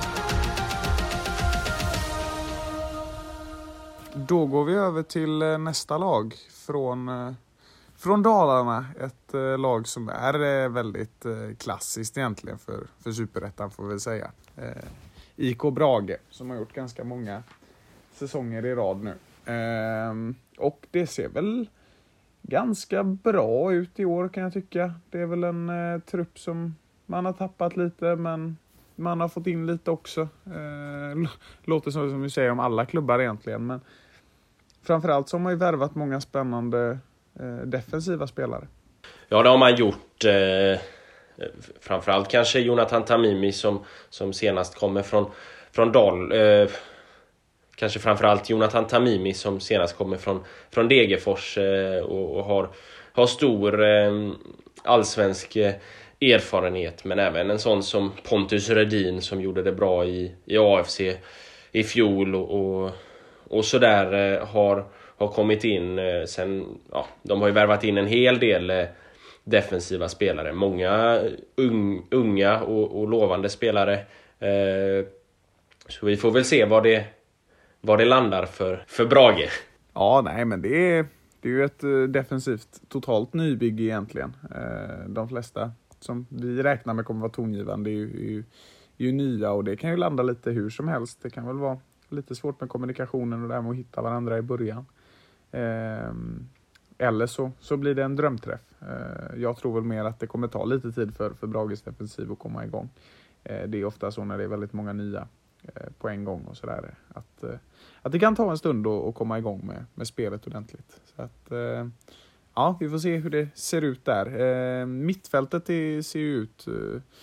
Då går vi över till eh, nästa lag från... Eh... Från Dalarna, ett eh, lag som är eh, väldigt eh, klassiskt egentligen för, för Superettan får vi säga. Eh, I K Brage som har gjort ganska många säsonger i rad nu. Eh, och det ser väl ganska bra ut i år kan jag tycka. Det är väl en eh, trupp som man har tappat lite, men man har fått in lite också. Eh, låter som, som vi säger om alla klubbar egentligen, men framförallt så har man ju värvat många spännande defensiva spelare. Ja, det har man gjort. Eh, framförallt kanske Jonathan Tamimi som, som senast kommer från, från Dal. Eh, kanske framförallt Jonathan Tamimi som senast kommer från, från Degerfors eh, och, och har, har stor eh, allsvensk eh, erfarenhet. Men även en sån som Pontus Redin som gjorde det bra i, i A F C i fjol och, och, och sådär eh, har har kommit in eh, sen, ja, de har ju värvat in en hel del eh, defensiva spelare. Många un, unga och, och lovande spelare. Eh, så vi får väl se vad det, vad det landar för, för Brage. Ja, nej, men det är, det är ju ett uh, defensivt totalt nybygge egentligen. Uh, de flesta som vi räknar med kommer vara tongivande är ju, är, ju, är ju nya, och det kan ju landa lite hur som helst. Det kan väl vara lite svårt med kommunikationen och det här med att hitta varandra i början. Eh, eller så, så blir det en drömträff. Eh, jag tror väl mer att det kommer ta lite tid för, för Brages defensiv att komma igång. Eh, det är ofta så när det är väldigt många nya eh, på en gång och sådär. Att, eh, att det kan ta en stund att, att komma igång med, med spelet ordentligt. Så att, eh, ja, vi får se hur det ser ut där. Eh, mittfältet är, ser ju ut... Eh,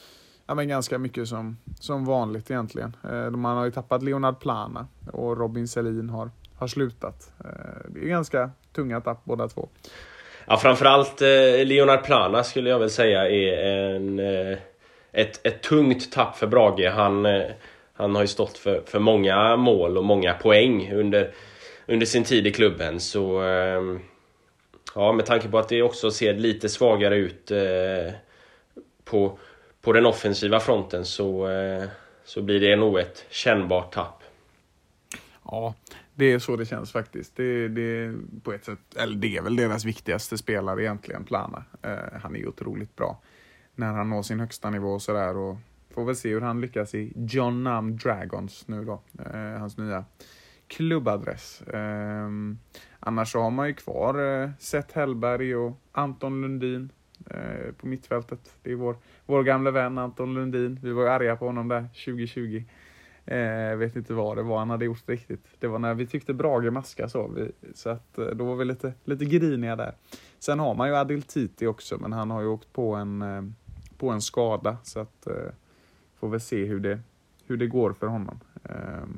Ja, men ganska mycket som, som vanligt egentligen. Eh, man har ju tappat Leonard Plana och Robin Selin har, har slutat. Eh, det är ganska tunga tapp båda två. Ja, framförallt eh, Leonard Plana skulle jag väl säga är en, eh, ett, ett tungt tapp för Brage. Han, eh, han har ju stått för, för många mål och många poäng under, under sin tid i klubben. Så eh, ja, med tanke på att det också ser lite svagare ut eh, på, på den offensiva fronten så, eh, så blir det nog ett kännbart tapp. Ja, det är så det känns faktiskt. Det, det, på ett sätt, eller det är väl deras viktigaste spelare egentligen, Plana. Eh, han är ju otroligt bra när han når sin högsta nivå och sådär. Och får väl se hur han lyckas i John Nam Dragons nu då. Eh, hans nya klubbadress. Eh, annars så har man ju kvar eh, Seth Hellberg och Anton Lundin eh, på mittfältet. Det är vår, vår gamla vän Anton Lundin. Vi var ju arga på honom där tjugo tjugo. Jag eh, vet inte vad det var han hade gjort riktigt. Det var när vi tyckte Brage maska så. Vi, så att, eh, då var vi lite, lite griniga där. Sen har man ju Adil Titi också. Men han har ju åkt på en, eh, på en skada. Så att eh, får vi se hur det, hur det går för honom. Eh,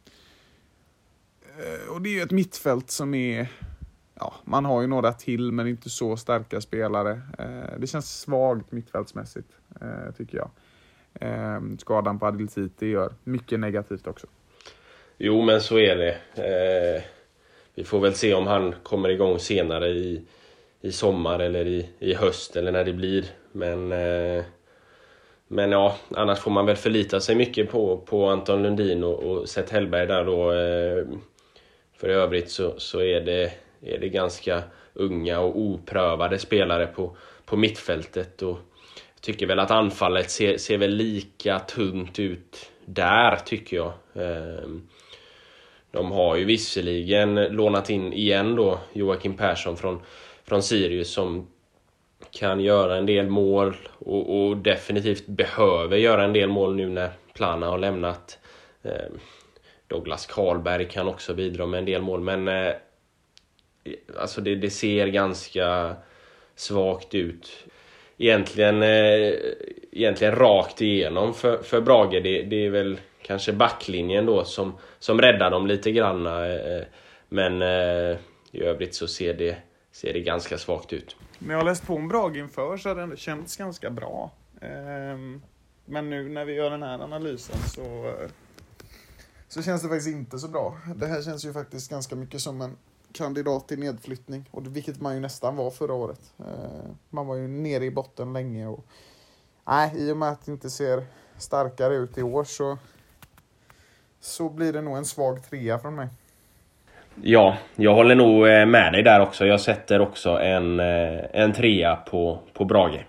och det är ju ett mittfält som är... Ja, man har ju några till men inte så starka spelare. Eh, det känns svagt mittfältsmässigt eh, tycker jag. Eh, skadan på Adil Titi gör mycket negativt också. Jo, men så är det. Eh, vi får väl se om han kommer igång senare i, i sommar eller i, i höst eller när det blir. Men, eh, men ja, annars får man väl förlita sig mycket på, på Anton Lundin och, och Seth Hellberg där då. Eh, för i övrigt så, så är, det, är det ganska unga och oprövade spelare på, på mittfältet och tycker väl att anfallet ser, ser väl lika tunt ut där tycker jag. De har ju visserligen lånat in igen då Joakim Persson från, från Sirius som kan göra en del mål och, och definitivt behöver göra en del mål nu när Plana har lämnat. Douglas Karlberg kan också bidra med en del mål men alltså det, det ser ganska svagt ut. Egentligen, eh, egentligen rakt igenom för, för Brage. Det, det är väl kanske backlinjen då som, som räddar dem lite grann. Eh, men eh, i övrigt så ser det, ser det ganska svagt ut. När jag har läst på om Brage inför så har det känts ganska bra. Eh, men nu när vi gör den här analysen så, så känns det faktiskt inte så bra. Det här känns ju faktiskt ganska mycket som en kandidat till nedflyttning, och vilket man ju nästan var förra året. Eh, man var ju nere i botten länge och nej, i och med att det inte ser starkare ut i år så så blir det nog en svag trea från mig. Ja, jag håller nog med dig där också. Jag sätter också en, en trea på, på Brage.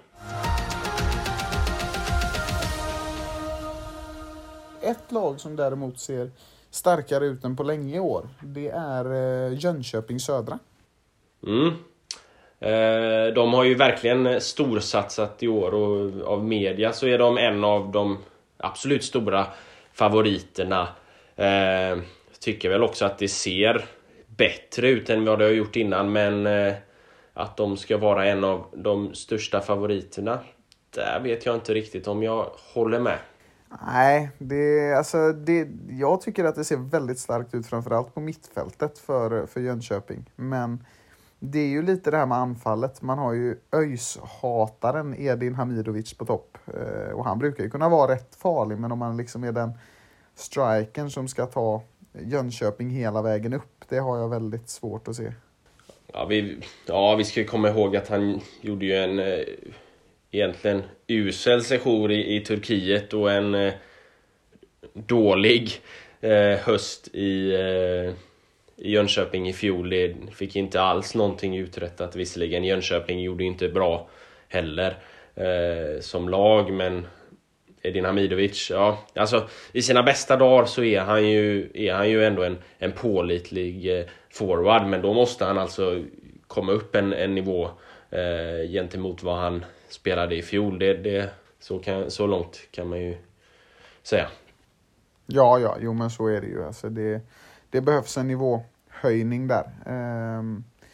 Ett lag som däremot ser starkare ut än på länge i år, det är eh, Jönköping Södra. Mm. Eh, de har ju verkligen storsatsat i år och av media så är de en av de absolut stora favoriterna. Eh, tycker väl också att det ser bättre ut än vad det har gjort innan, men eh, att de ska vara en av de största favoriterna, där vet jag inte riktigt om jag håller med. Nej, det, alltså det, jag tycker att det ser väldigt starkt ut framförallt på mittfältet för, för Jönköping. Men det är ju lite det här med anfallet. Man har ju öjshataren Edin Hamidovic på topp. Eh, och han brukar ju kunna vara rätt farlig, men om man liksom är den strikern som ska ta Jönköping hela vägen upp, det har jag väldigt svårt att se. Ja, vi, ja, vi ska komma ihåg att han gjorde ju en... Eh... egentligen usel session i, i Turkiet och en eh, dålig eh, höst i, eh, i Jönköping i fjol. Det fick inte alls någonting uträttat. Visserligen Jönköping gjorde inte bra heller eh, som lag, men Edin Hamidovic, ja, alltså i sina bästa dagar så är han ju, är han ju ändå en, en pålitlig eh, forward, men då måste han alltså komma upp en, en nivå eh, gentemot vad han spelade i fjol. Det, det, så, kan, så långt kan man ju säga. Ja, ja, jo men så är det ju. Alltså det, det behövs en nivåhöjning där. Ehm,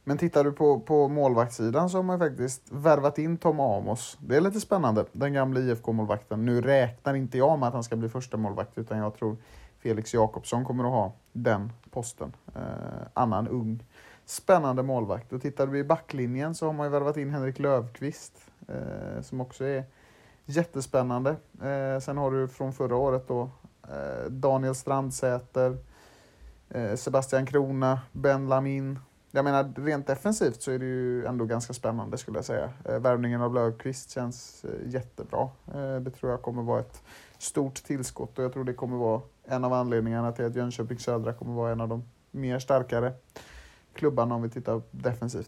Men tittar du på, på målvaktssidan så har man faktiskt värvat in Tom Amos. Det är lite spännande, den gamla I F K-målvakten. Nu räknar inte jag med att han ska bli första målvakt, utan jag tror Felix Jakobsson kommer att ha den posten. Eh, annan ung, spännande målvakt. Och tittar du i backlinjen så har man ju värvat in Henrik Löfqvist, eh, som också är jättespännande. Eh, sen har du från förra året då eh, Daniel Strandsäter, eh, Sebastian Krona, Ben Lamin. Jag menar, rent defensivt så är det ju ändå ganska spännande, skulle jag säga. Eh, värvningen av Löfqvist känns eh, jättebra. Eh, det tror jag kommer vara ett stort tillskott, och jag tror det kommer vara en av anledningarna till att Jönköping Södra kommer vara en av de mer starkare klubbarna om vi tittar defensivt.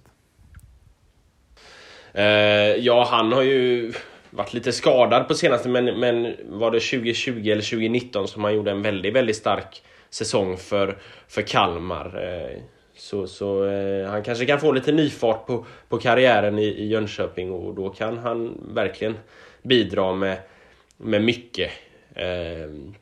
Eh, ja, han har ju varit lite skadad på senaste, men, men var det tjugo tjugo eller tjugo nitton som han gjorde en väldigt, väldigt stark säsong för, för Kalmar. Eh, så så eh, han kanske kan få lite nyfart på, på karriären i, i Jönköping, och då kan han verkligen bidra med, med mycket. Eh,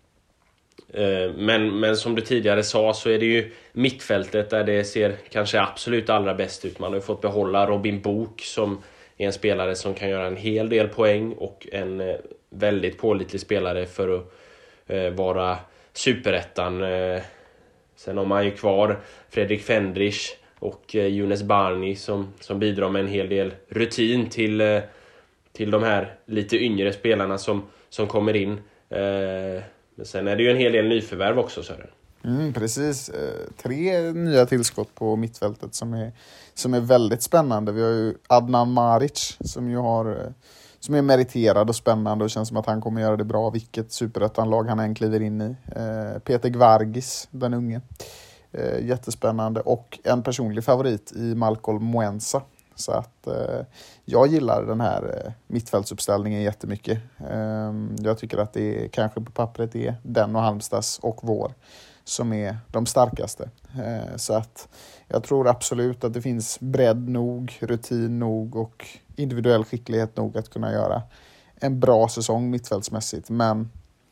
eh, men, men som du tidigare sa så är det ju mittfältet där det ser kanske absolut allra bäst ut. Man har ju fått behålla Robin Book som är en spelare som kan göra en hel del poäng, och en eh, väldigt pålitlig spelare för att eh, vara superettan. Eh, sen har man ju kvar Fredrik Fendrich och eh, Younes Barni som, som bidrar med en hel del rutin till, eh, till de här lite yngre spelarna som, som kommer in. Eh, men sen är det ju en hel del nyförvärv också, Sören. Mm, precis. Tre nya tillskott på mittfältet som är, som är väldigt spännande. Vi har ju Adnan Maric som ju har, som är meriterad och spännande, och känns som att han kommer göra det bra vilket superettanlag han än kliver in i. Peter Gvargis, den unge. Jättespännande, och en personlig favorit i Malcolm Moensa. Så att eh, jag gillar den här eh, mittfältsuppställningen jättemycket. Eh, jag tycker att det är, kanske på pappret är den och Halmstads och vår som är de starkaste. Eh, så att jag tror absolut att det finns bredd nog, rutin nog och individuell skicklighet nog att kunna göra en bra säsong mittfältsmässigt. Men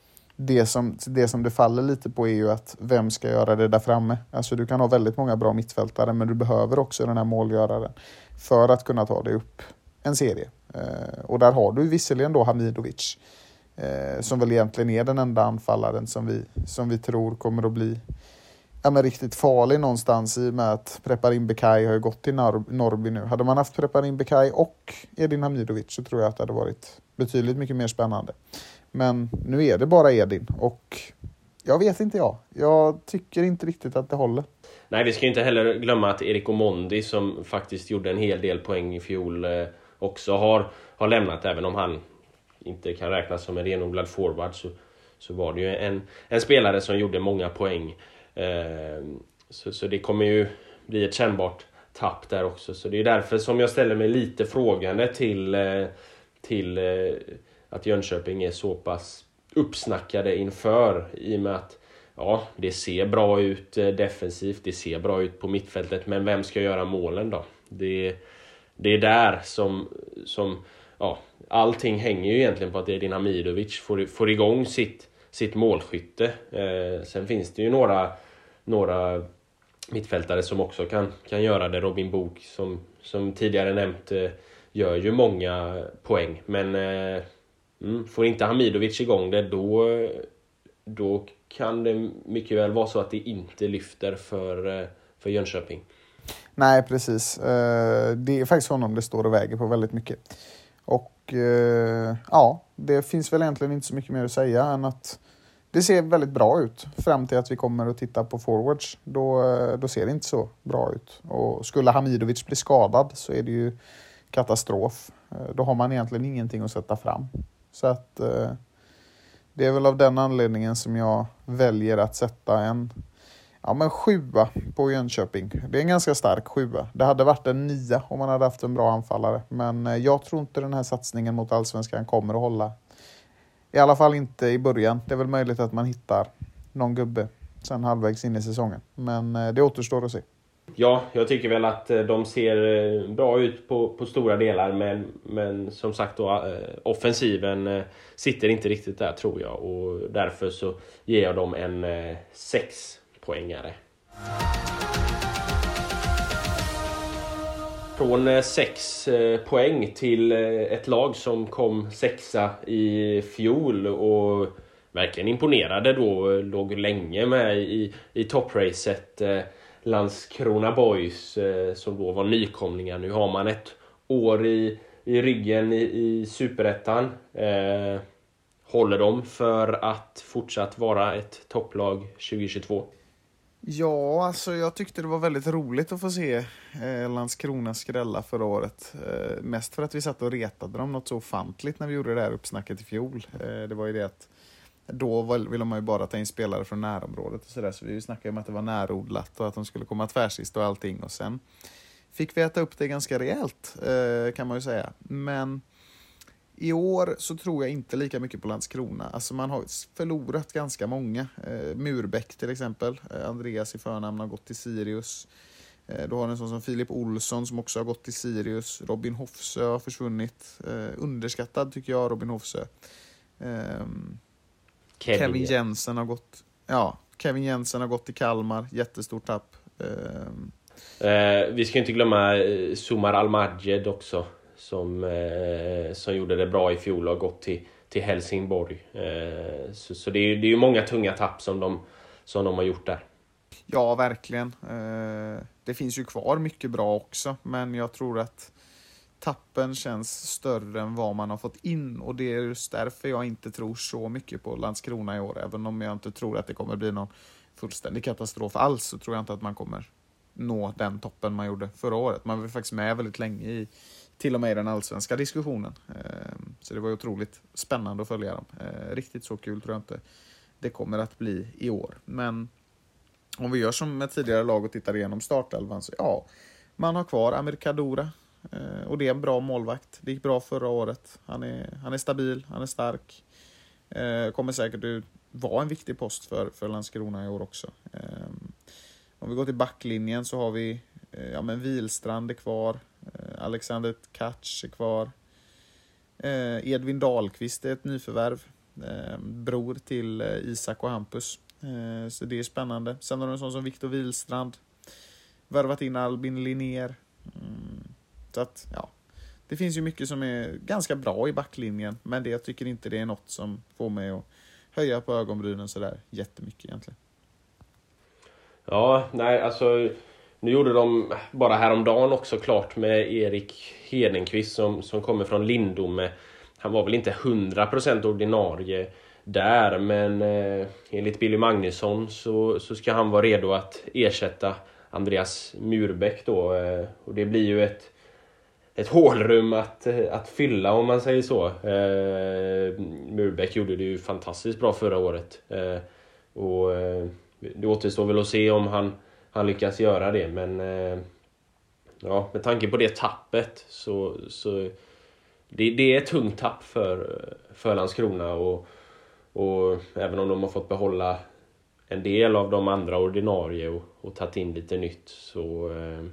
det som, det som det faller lite på är ju att vem ska göra det där framme. Alltså du kan ha väldigt många bra mittfältare, men du behöver också den här målgöraren för att kunna ta dig upp en serie. Eh, och där har du visserligen då Hamidovic, eh, som väl egentligen är den enda anfallaren som vi, som vi tror kommer att bli ja, men riktigt farlig någonstans, i och med att Preparin Bekaj har ju gått till Nor- Norrby nu. Hade man haft Preparin Bekaj och Edin Hamidovic så tror jag att det hade varit betydligt mycket mer spännande. Men nu är det bara Edin, och jag vet inte jag. Jag tycker inte riktigt att det håller. Nej, vi ska inte heller glömma att Erik Omondi, som faktiskt gjorde en hel del poäng i fjol, eh, också har, har lämnat. Även om han inte kan räknas som en renodlad forward, så, så var det ju en, en spelare som gjorde många poäng. Eh, så, så det kommer ju bli ett kännbart tapp där också. Så det är därför som jag ställer mig lite frågande till, eh, till eh, att Jönköping är så pass uppsnackade inför, i och med att ja, det ser bra ut defensivt, det ser bra ut på mittfältet, men vem ska göra målen då? Det, det är där som, som ja, allting hänger ju egentligen på att Edin Hamidovic får, får igång sitt, sitt målskytte. Eh, sen finns det ju några, några mittfältare som också kan, kan göra det. Robin Book, som, som tidigare nämnt, eh, gör ju många poäng, men eh, mm, får inte Hamidovic igång det, då då kan det mycket väl vara så att det inte lyfter för, för Jönköping. Nej, precis. Det är faktiskt honom det står och väger på väldigt mycket. Och ja, det finns väl egentligen inte så mycket mer att säga än att det ser väldigt bra ut fram till att vi kommer att titta på forwards. Då, då ser det inte så bra ut. Och skulle Hamidovic bli skadad så är det ju katastrof. Då har man egentligen ingenting att sätta fram. Så att det är väl av den anledningen som jag väljer att sätta en ja, men sjua på Jönköping. Det är en ganska stark sjua. Det hade varit en nia om man hade haft en bra anfallare. Men jag tror inte den här satsningen mot Allsvenskan kommer att hålla. I alla fall inte i början. Det är väl möjligt att man hittar någon gubbe sen halvvägs in i säsongen. Men det återstår att se. Ja, jag tycker väl att de ser bra ut på, på stora delar, men, men som sagt då, offensiven sitter inte riktigt där, tror jag, och därför så ger jag dem en sex poängare. Från sex poäng till ett lag som kom sexa i fjol och verkligen imponerade då. Låg länge med i, i toppracet. Landskrona Boys som då var nykomlingar. Nu har man ett år i, i ryggen i, i Superettan. Eh, håller de för att fortsatt vara ett topplag tjugohundratjugotvå? Ja, alltså jag tyckte det var väldigt roligt att få se eh, Landskrona skrälla förra året. Eh, mest för att vi satt och retade dem något så ofantligt när vi gjorde det här uppsnacket i fjol. Eh, det var ju det att då ville man ju bara ta in spelare från närområdet och sådär. Så vi snackade om att det var närodlat och att de skulle komma tvärsist och allting. Och sen fick vi äta upp det ganska rejält, eh, kan man ju säga. Men i år så tror jag inte lika mycket på Landskrona. Alltså man har förlorat ganska många. Eh, Murbeck till exempel. Eh, Andreas i förnamn har gått till Sirius. Eh, då har en sån som Filip Olsson som också har gått till Sirius. Robin Hofsö har försvunnit. Eh, underskattad tycker jag, Robin Hofsö. Eh, Kevin, Kevin Jensen har gått. Ja, Kevin Jensen har gått till Kalmar. Jättestort tapp. Eh, eh, vi ska inte glömma eh, Somar Almaged också. Som, eh, som gjorde det bra i fjol och har gått till, till Helsingborg. Eh, så så det, är, det är ju många tunga tapp som de, som de har gjort där. Ja, verkligen. Eh, det finns ju kvar mycket bra också. Men jag tror att tappen känns större än vad man har fått in. Och det är just därför jag inte tror så mycket på Landskrona i år. Även om jag inte tror att det kommer bli någon fullständig katastrof alls, så tror jag inte att man kommer nå den toppen man gjorde förra året. Man var faktiskt med väldigt länge i till och med i den allsvenska diskussionen. Så det var otroligt spännande att följa dem. Riktigt så kul tror jag inte det kommer att bli i år. Men om vi gör som med tidigare lag och tittar igenom startelvan, så ja, man har kvar Amir Kadura. Och det är en bra målvakt. Det gick bra förra året. Han är, han är stabil, han är stark. Kommer säkert att vara en viktig post för, för Landskrona i år också. Om vi går till backlinjen så har vi ja, men Wilstrand är kvar. Alexander Katsch är kvar. Eh, Edvin Dahlqvist är ett nyförvärv. Eh, bror till eh, Isak och Hampus. Eh, så det är spännande. Sen har du en sån som Viktor Wilstrand. Värvat in Albin Linnér. Mm, så att, ja. Det finns ju mycket som är ganska bra i backlinjen. Men det, jag tycker inte det är något som får mig att höja på ögonbrynen sådär jättemycket egentligen. Ja, nej alltså... Nu gjorde de bara häromdagen också klart med Erik Hedenqvist som, som kommer från Lindome. Han var väl inte hundra procent ordinarie där, men eh, enligt Billy Magnusson så, så ska han vara redo att ersätta Andreas Murbeck då. Eh, och det blir ju ett, ett hålrum att, att fylla om man säger så. Eh, Murbeck gjorde det ju fantastiskt bra förra året. Eh, och eh, det återstår väl att se om han Han lyckas göra det, men eh, ja, med tanke på det tappet så, så det, det är ett tungt tapp för, för Landskrona och, och även om de har fått behålla en del av de andra ordinarie och, och tagit in lite nytt så, eh,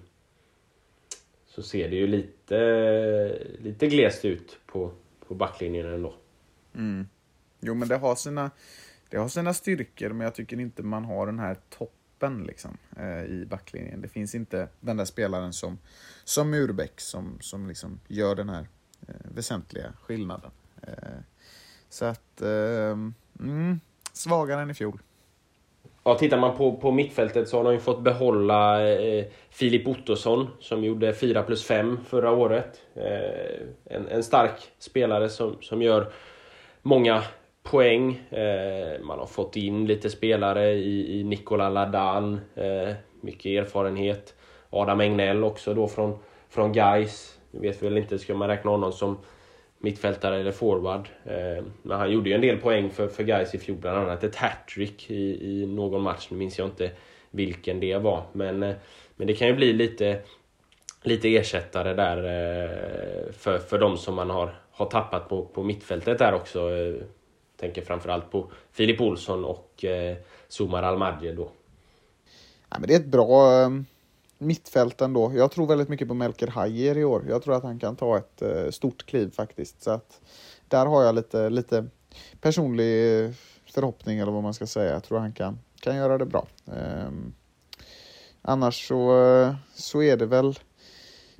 så ser det ju lite, lite glest ut på, på backlinjen ändå. Mm. Jo, men det har sina, det har sina styrkor, men jag tycker inte man har den här topp liksom, eh, i backlinjen. Det finns inte den där spelaren som, som Murbeck som, som liksom gör den här eh, väsentliga skillnaden. Eh, så att eh, mm, svagare än i fjol. Ja, tittar man på, på mittfältet så har de ju fått behålla eh, Filip Ottosson som gjorde fyra plus fem förra året. Eh, en, en stark spelare som, som gör många poäng. Eh, man har fått in lite spelare i, i Nikola Ladan. Eh, mycket erfarenhet. Adam Engnell också då från, från Gais. Jag vet väl inte, ska man räkna honom som mittfältare eller forward. Eh, men han gjorde ju en del poäng för, för Gais i fjol. Bland annat ett hattrick i, i någon match. Nu minns jag inte vilken det var. Men, eh, men det kan ju bli lite, lite ersättare där eh, för, för de som man har, har tappat på, på mittfältet där också. Eh, tänker framförallt på Filip Olsson och eh, Somar Almaged då. Ja, men det är ett bra eh, mittfält ändå. Jag tror väldigt mycket på Melker Hajer i år. Jag tror att han kan ta ett eh, stort kliv faktiskt. Så att där har jag lite, lite personlig förhoppning eller vad man ska säga. Jag tror han kan, kan göra det bra. Eh, annars så, så är det väl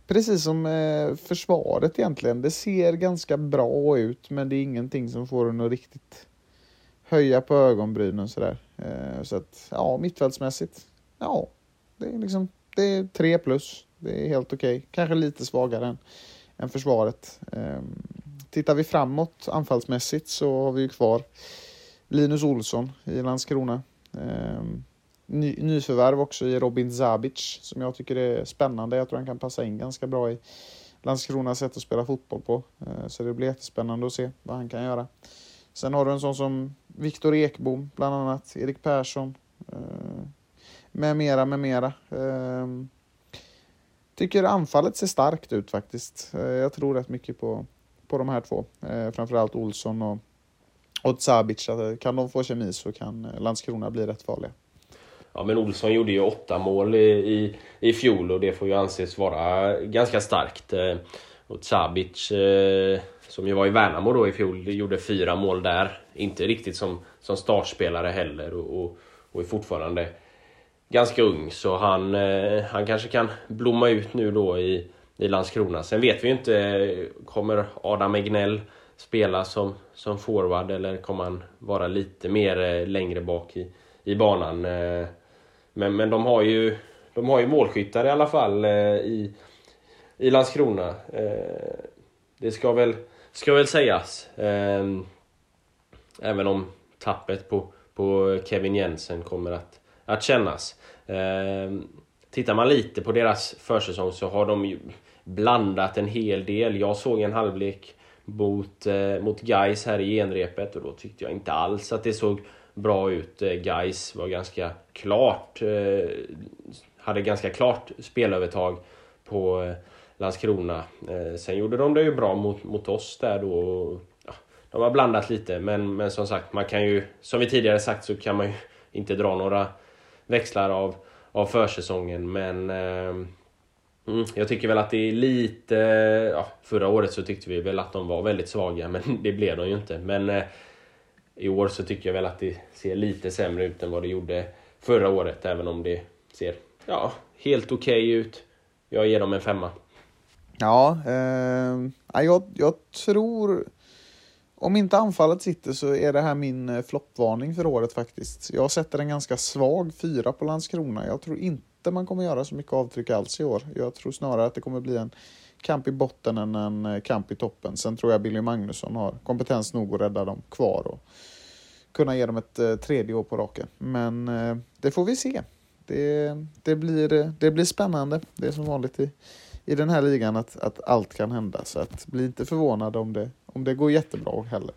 precis som eh, försvaret egentligen. Det ser ganska bra ut, men det är ingenting som får en att riktigt höja på ögonbrynen sådär. Eh, så att, ja, mittfältsmässigt, ja, det är liksom, det är tre plus. Det är helt okej. Okay. Kanske lite svagare än, än försvaret. Eh, tittar vi framåt anfallsmässigt så har vi ju kvar Linus Olsson i Landskrona. Eh, ny, nyförvärv också i Robin Zabic som jag tycker är spännande. Jag tror han kan passa in ganska bra i Landskronas sätt att spela fotboll på. Eh, så det blir jättespännande att se vad han kan göra. Sen har du en sån som Viktor Ekbom bland annat, Erik Persson eh, med mera, med mera. Eh, tycker anfallet ser starkt ut faktiskt. Eh, jag tror rätt mycket på, på de här två. Eh, framförallt Olsson och, och Zabic. Kan de få kemi så kan Landskrona bli rätt farliga. Ja, men Olsson gjorde ju åtta mål i, i, i fjol och det får ju anses vara ganska starkt. Eh, och Zabic, eh, som ju var i Värnamo då i fjol, gjorde fyra mål där. Inte riktigt som, som startspelare heller och, och, och är fortfarande ganska ung. Så han, eh, han kanske kan blomma ut nu då i, i Landskrona. Sen vet vi ju inte, kommer Adam Egnell spela som, som forward eller kommer han vara lite mer eh, längre bak i, i banan. Eh, men, men de har ju de har ju målskyttar i alla fall eh, i, i Landskrona. Eh, det ska väl, ska väl sägas. Eh, även om tappet på, på Kevin Jensen kommer att, att kännas. Eh, tittar man lite på deras försäsong så har de ju blandat en hel del. Jag såg en halvlek mot, eh, mot Gais här i genrepet och då tyckte jag inte alls att det såg bra ut. Gais var ganska klart eh, hade ganska klart spelövertag på eh, Landskrona. Eh, sen gjorde de det ju bra mot, mot oss där då. Ja, de har blandat lite men, men som sagt, man kan ju, som vi tidigare sagt så kan man ju inte dra några växlar av, av försäsongen men eh, Mm, jag tycker väl att det är lite... Ja, förra året så tyckte vi väl att de var väldigt svaga, men det blev de ju inte. Men eh, i år så tycker jag väl att det ser lite sämre ut än vad det gjorde förra året, även om det ser ja, helt okej okay ut. Jag ger dem en femma. Ja, eh, jag, jag tror... Om inte anfallet sitter så är det här min floppvarning för året faktiskt. Jag sätter en ganska svag fyra på Landskrona. Jag tror inte man kommer göra så mycket avtryck alls i år. Jag tror snarare att det kommer bli en kamp i botten än en kamp i toppen. Sen tror jag Billy Magnusson har kompetens nog att rädda dem kvar och kunna ge dem ett eh, tredje år på raken. Men eh, det får vi se. Det, det, blir, det blir spännande. Det är som vanligt i, i den här ligan att, att allt kan hända. Så att bli inte förvånad om det, om det går jättebra heller.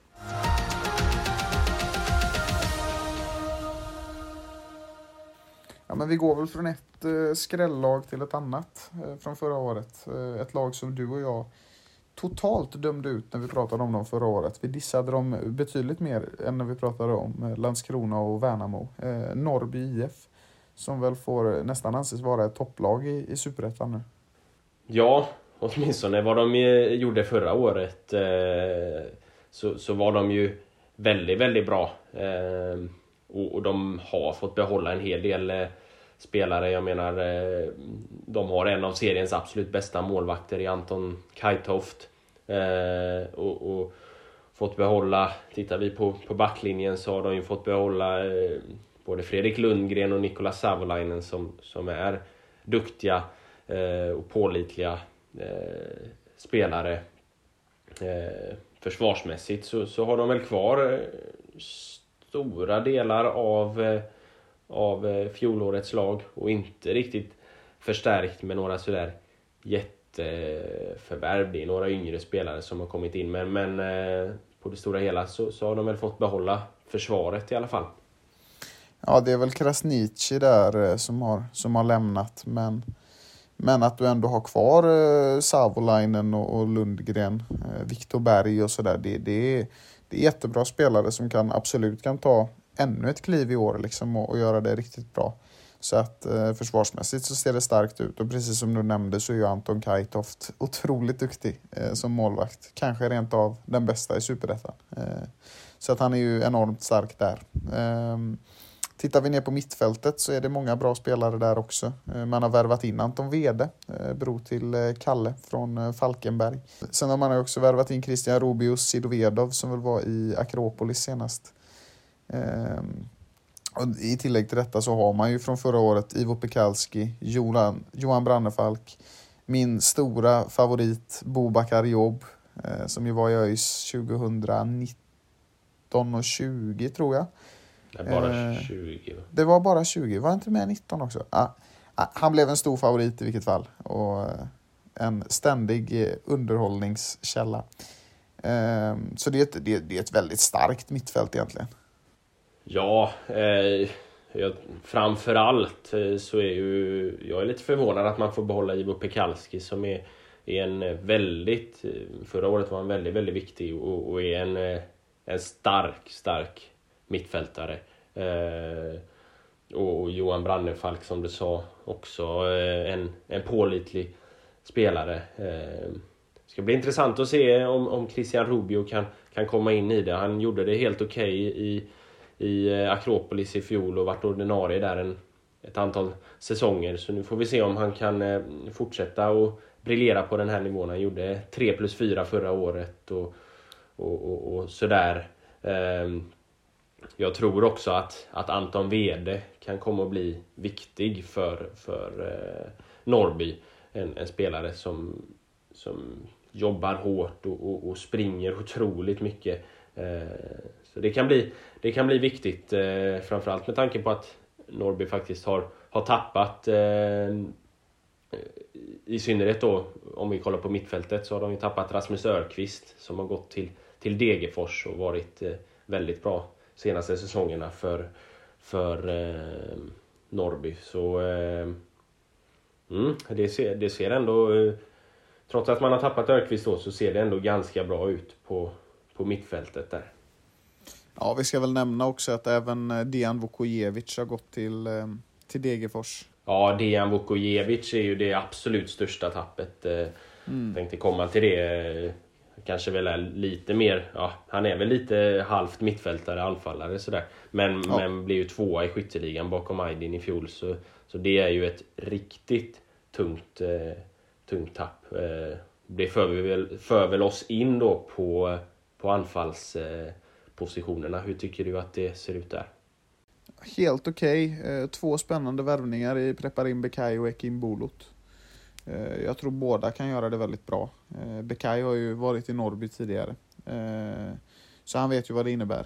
Ja, men vi går väl från ett eh, skrällag till ett annat eh, från förra året. Eh, ett lag som du och jag totalt dömde ut när vi pratade om dem förra året. Vi dissade dem betydligt mer än när vi pratade om eh, Landskrona och Värnamo. Eh, Norrby I F som väl får nästan anses vara ett topplag i, i Superettan nu. Ja, åtminstone vad de gjorde förra året eh, så, så var de ju väldigt, väldigt bra. Eh, och, och de har fått behålla en hel del eh, spelare. Jag menar, eh, de har en av seriens absolut bästa målvakter i Anton Kajtoft. Eh, och, och fått behålla, tittar vi på, på backlinjen så har de ju fått behålla eh, både Fredrik Lundgren och Nikola Savolainen som, som är duktiga eh, och pålitliga eh, spelare. Eh, försvarsmässigt så, så har de väl kvar eh, stora delar av, eh, av eh, fjolårets lag och inte riktigt förstärkt med några sådär jätteförvärv. Det är några yngre spelare som har kommit in men, men eh, på det stora hela så, så har de väl fått behålla försvaret i alla fall. Ja, det är väl Krasniqi där som har, som har lämnat. Men, men att du ändå har kvar eh, Savolainen och, och Lundgren, eh, Viktor Berg och sådär. Det, det, är, det är jättebra spelare som kan absolut kan ta ännu ett kliv i år liksom, och, och göra det riktigt bra. Så att eh, försvarsmässigt så ser det starkt ut. Och precis som du nämnde så är ju Anton Kajtoft otroligt duktig eh, som målvakt. Kanske rent av den bästa i Superettan. Eh, så att han är ju enormt stark där. Eh, Tittar vi ner på mittfältet så är det många bra spelare där också. Man har värvat in Anton Wede, bror till Kalle från Falkenberg. Sen har man också värvat in Christian Rubius Sidovedov som väl var i Akropolis senast. Och i tillägg till detta så har man ju från förra året Ivo Pekalski, Johan, Johan Brannefalk, min stora favorit Boubacar Job, som ju var i ÖIS tjugonitton och tjugo tror jag. Det var bara tjugo. Det var bara tjugo. Var inte med nitton också? Ah, ah, han blev en stor favorit i vilket fall. Och en ständig underhållningskälla. Eh, så det är, ett, det, det är ett väldigt starkt mittfält egentligen. Ja, eh, jag, framförallt eh, så är ju jag är lite förvånad att man får behålla Ivo Pekalski som är, är en väldigt, förra året var han väldigt, väldigt viktig och, och är en, en stark, stark mittfältare. Eh, och Johan Brannefalk som du sa också eh, en, en pålitlig spelare. Eh, ska bli intressant att se om, om Christian Rubio kan, kan komma in i det. Han gjorde det helt okej okay i, i Akropolis i fjol och varit ordinarie där en, ett antal säsonger. Så nu får vi se om han kan eh, fortsätta och briljera på den här nivån. Han gjorde tre plus fyra förra året och, och, och, och sådär. Eh, Jag tror också att, att Anton Wede kan komma att bli viktig för, för eh, Norrby. En, en spelare som, som jobbar hårt och, och, och springer otroligt mycket. Eh, så det kan bli, det kan bli viktigt. Eh, framförallt med tanke på att Norrby faktiskt har, har tappat. Eh, I synnerhet då, om vi kollar på mittfältet, så har de ju tappat Rasmus Örqvist som har gått till, till Degerfors och varit eh, väldigt bra senaste säsongerna för, för eh, Norrby. Så eh, mm, det, ser, det ser ändå, eh, trots att man har tappat Örqvist då, så ser det ändå ganska bra ut på, på mittfältet där. Ja, vi ska väl nämna också att även Dejan Vukojevic har gått till, eh, till Degerfors. Ja, Dejan Vukojevic är ju det absolut största tappet. Eh, mm. Tänkte komma till det. Eh, Kanske väl är lite mer, ja, han är väl lite halvt mittfältare, anfallare sådär. Men, ja. men blir ju tvåa i skytteligan bakom Aydin i fjol. Så, så det är ju ett riktigt tungt, eh, tungt tapp. Eh, det för vi väl, för väl oss in då på, på anfallspositionerna. Eh, Hur tycker du att det ser ut där? Helt okej. Okay. Eh, två spännande värvningar i Preparim Bekay och Ekim Bulut. Jag tror båda kan göra det väldigt bra. Bekay har ju varit i Norrby tidigare. Så han vet ju vad det innebär.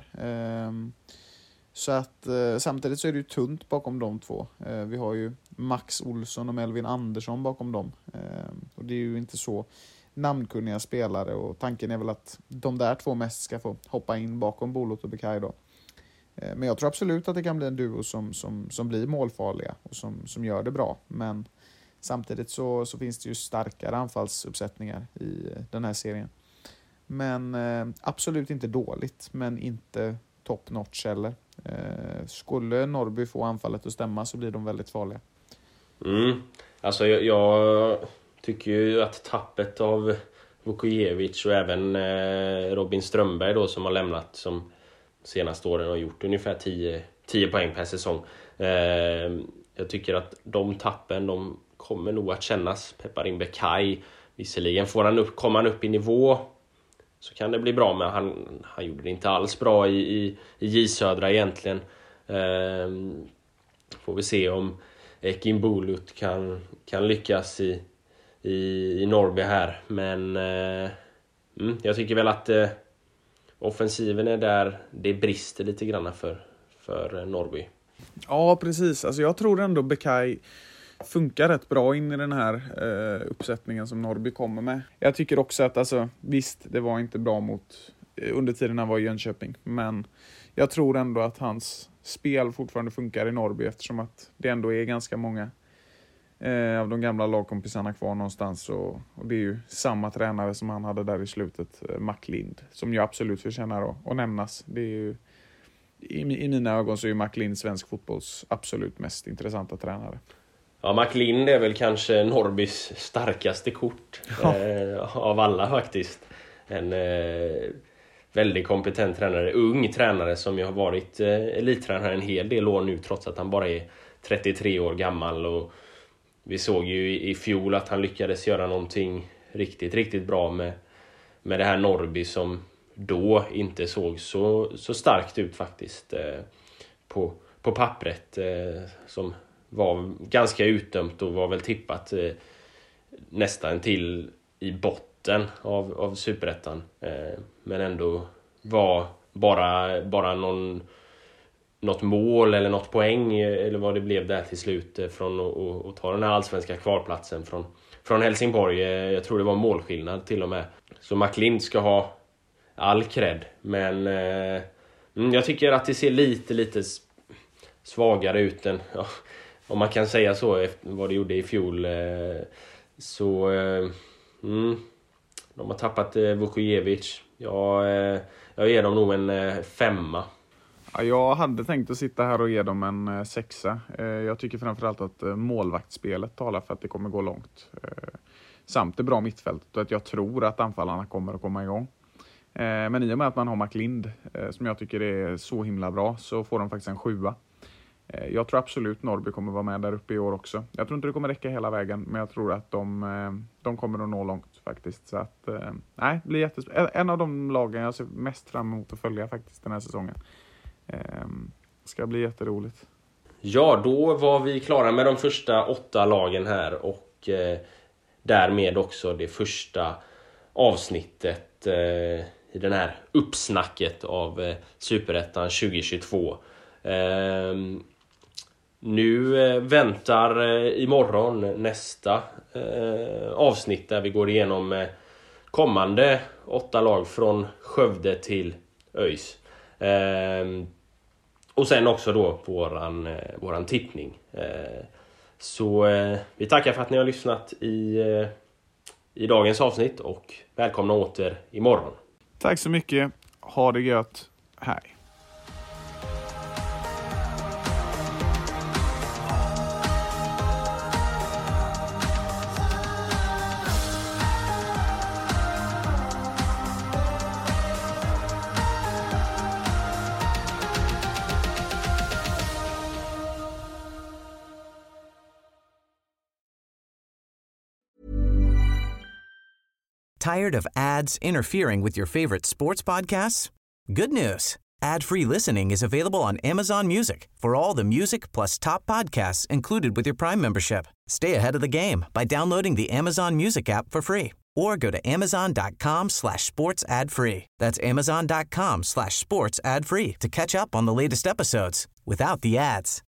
Så att samtidigt så är det ju tunt bakom de två. Vi har ju Max Olsson och Melvin Andersson bakom dem. Och det är ju inte så namnkunniga spelare. Och tanken är väl att de där två mest ska få hoppa in bakom Bulut och Bekay då. Men jag tror absolut att det kan bli en duo som, som, som blir målfarliga och som, som gör det bra. Men samtidigt så, så finns det ju starkare anfallsuppsättningar i den här serien. Men eh, absolut inte dåligt, men inte top notch heller. Eh, skulle Norrby få anfallet att stämma så blir de väldigt farliga. Mm. Alltså jag, jag tycker ju att tappet av Vukojevic och även eh, Robin Strömberg då, som har lämnat, som senaste åren har gjort ungefär tio poäng per säsong. Eh, jag tycker att de tappen, de kommer nog att kännas. Preparim Bekay, visserligen får han upp, kommer han upp i nivå så kan det bli bra, men han, han gjorde det inte alls bra i, i, i J Södra egentligen. Ehm, får vi se om Ekim Bulut kan, kan lyckas i, i, i Norrby här, men eh, mm, jag tycker väl att eh, offensiven är där det brister lite grann för, för Norrby. Ja, precis. Alltså jag tror ändå Bekay funkar rätt bra in i den här eh, uppsättningen som Norrby kommer med. Jag tycker också att, alltså, visst, det var inte bra mot eh, under tiden han var i Jönköping, men jag tror ändå att hans spel fortfarande funkar i Norrby, eftersom att det ändå är ganska många eh, av de gamla lagkompisarna kvar någonstans, och, och det är ju samma tränare som han hade där i slutet, eh, Mac Lind, som ju absolut förtjänar att, att nämnas. Det är ju, i, i mina ögon så är ju Mac Lind svensk fotbolls absolut mest intressanta tränare. Ja, Mac Lind är väl kanske Norrbys starkaste kort ja. eh, av alla faktiskt. En eh, väldigt kompetent tränare, ung tränare som ju har varit eh, elittränare en hel del år nu trots att han bara är trettiotre år gammal. Och vi såg ju i, i fjol att han lyckades göra någonting riktigt, riktigt bra med, med det här Norrby som då inte såg så, så starkt ut faktiskt eh, på, på pappret eh, som var ganska utdömt och var väl tippat eh, nästan till i botten av, av Superettan. Eh, men ändå var bara, bara någon, något mål eller något poäng eller vad det blev där till slut eh, från att, att ta den här allsvenska kvarplatsen från, från Helsingborg. Eh, jag tror det var målskillnad till och med. Så McLind ska ha all cred. Men eh, jag tycker att det ser lite, lite svagare ut än, ja, om man kan säga så, efter vad det gjorde i fjol. Eh, så eh, mm, de har tappat eh, Vukojevic. Jag, eh, jag ger dem nog en eh, femma. Ja, jag hade tänkt att sitta här och ge dem en eh, sexa. Eh, jag tycker framförallt att eh, målvaktsspelet talar för att det kommer gå långt. Eh, samt det bra mittfältet och att jag tror att anfallarna kommer att komma igång. Eh, men i och med att man har McLind, eh, som jag tycker är så himla bra, så får de faktiskt en sjua. Jag tror absolut Norrby kommer vara med där uppe i år också. Jag tror inte det kommer räcka hela vägen, men jag tror att de, de kommer att nå långt faktiskt. Så att, nej, det blir jättespännande. En av de lagen jag ser mest fram emot att följa faktiskt den här säsongen. Ska bli jätteroligt. Ja, då var vi klara med de första åtta lagen här och eh, därmed också det första avsnittet eh, i den här uppsnacket av eh, Superettan tjugo tjugotvå. Eh, nu eh, väntar eh, imorgon nästa eh, avsnitt där vi går igenom eh, kommande åtta lag från Skövde till ÖIS. Eh, och sen också då våran, eh, våran tippning. Eh, så eh, vi tackar för att ni har lyssnat i, eh, i dagens avsnitt och välkomna åter imorgon. Tack så mycket. Ha det gött. Hej. Tired of ads interfering with your favorite sports podcasts? Good news. Ad-free listening is available on Amazon Music for all the music plus top podcasts included with your Prime membership. Stay ahead of the game by downloading the Amazon Music app for free or go to amazon.com slash sports ad free. That's amazon.com slash sports ad free to catch up on the latest episodes without the ads.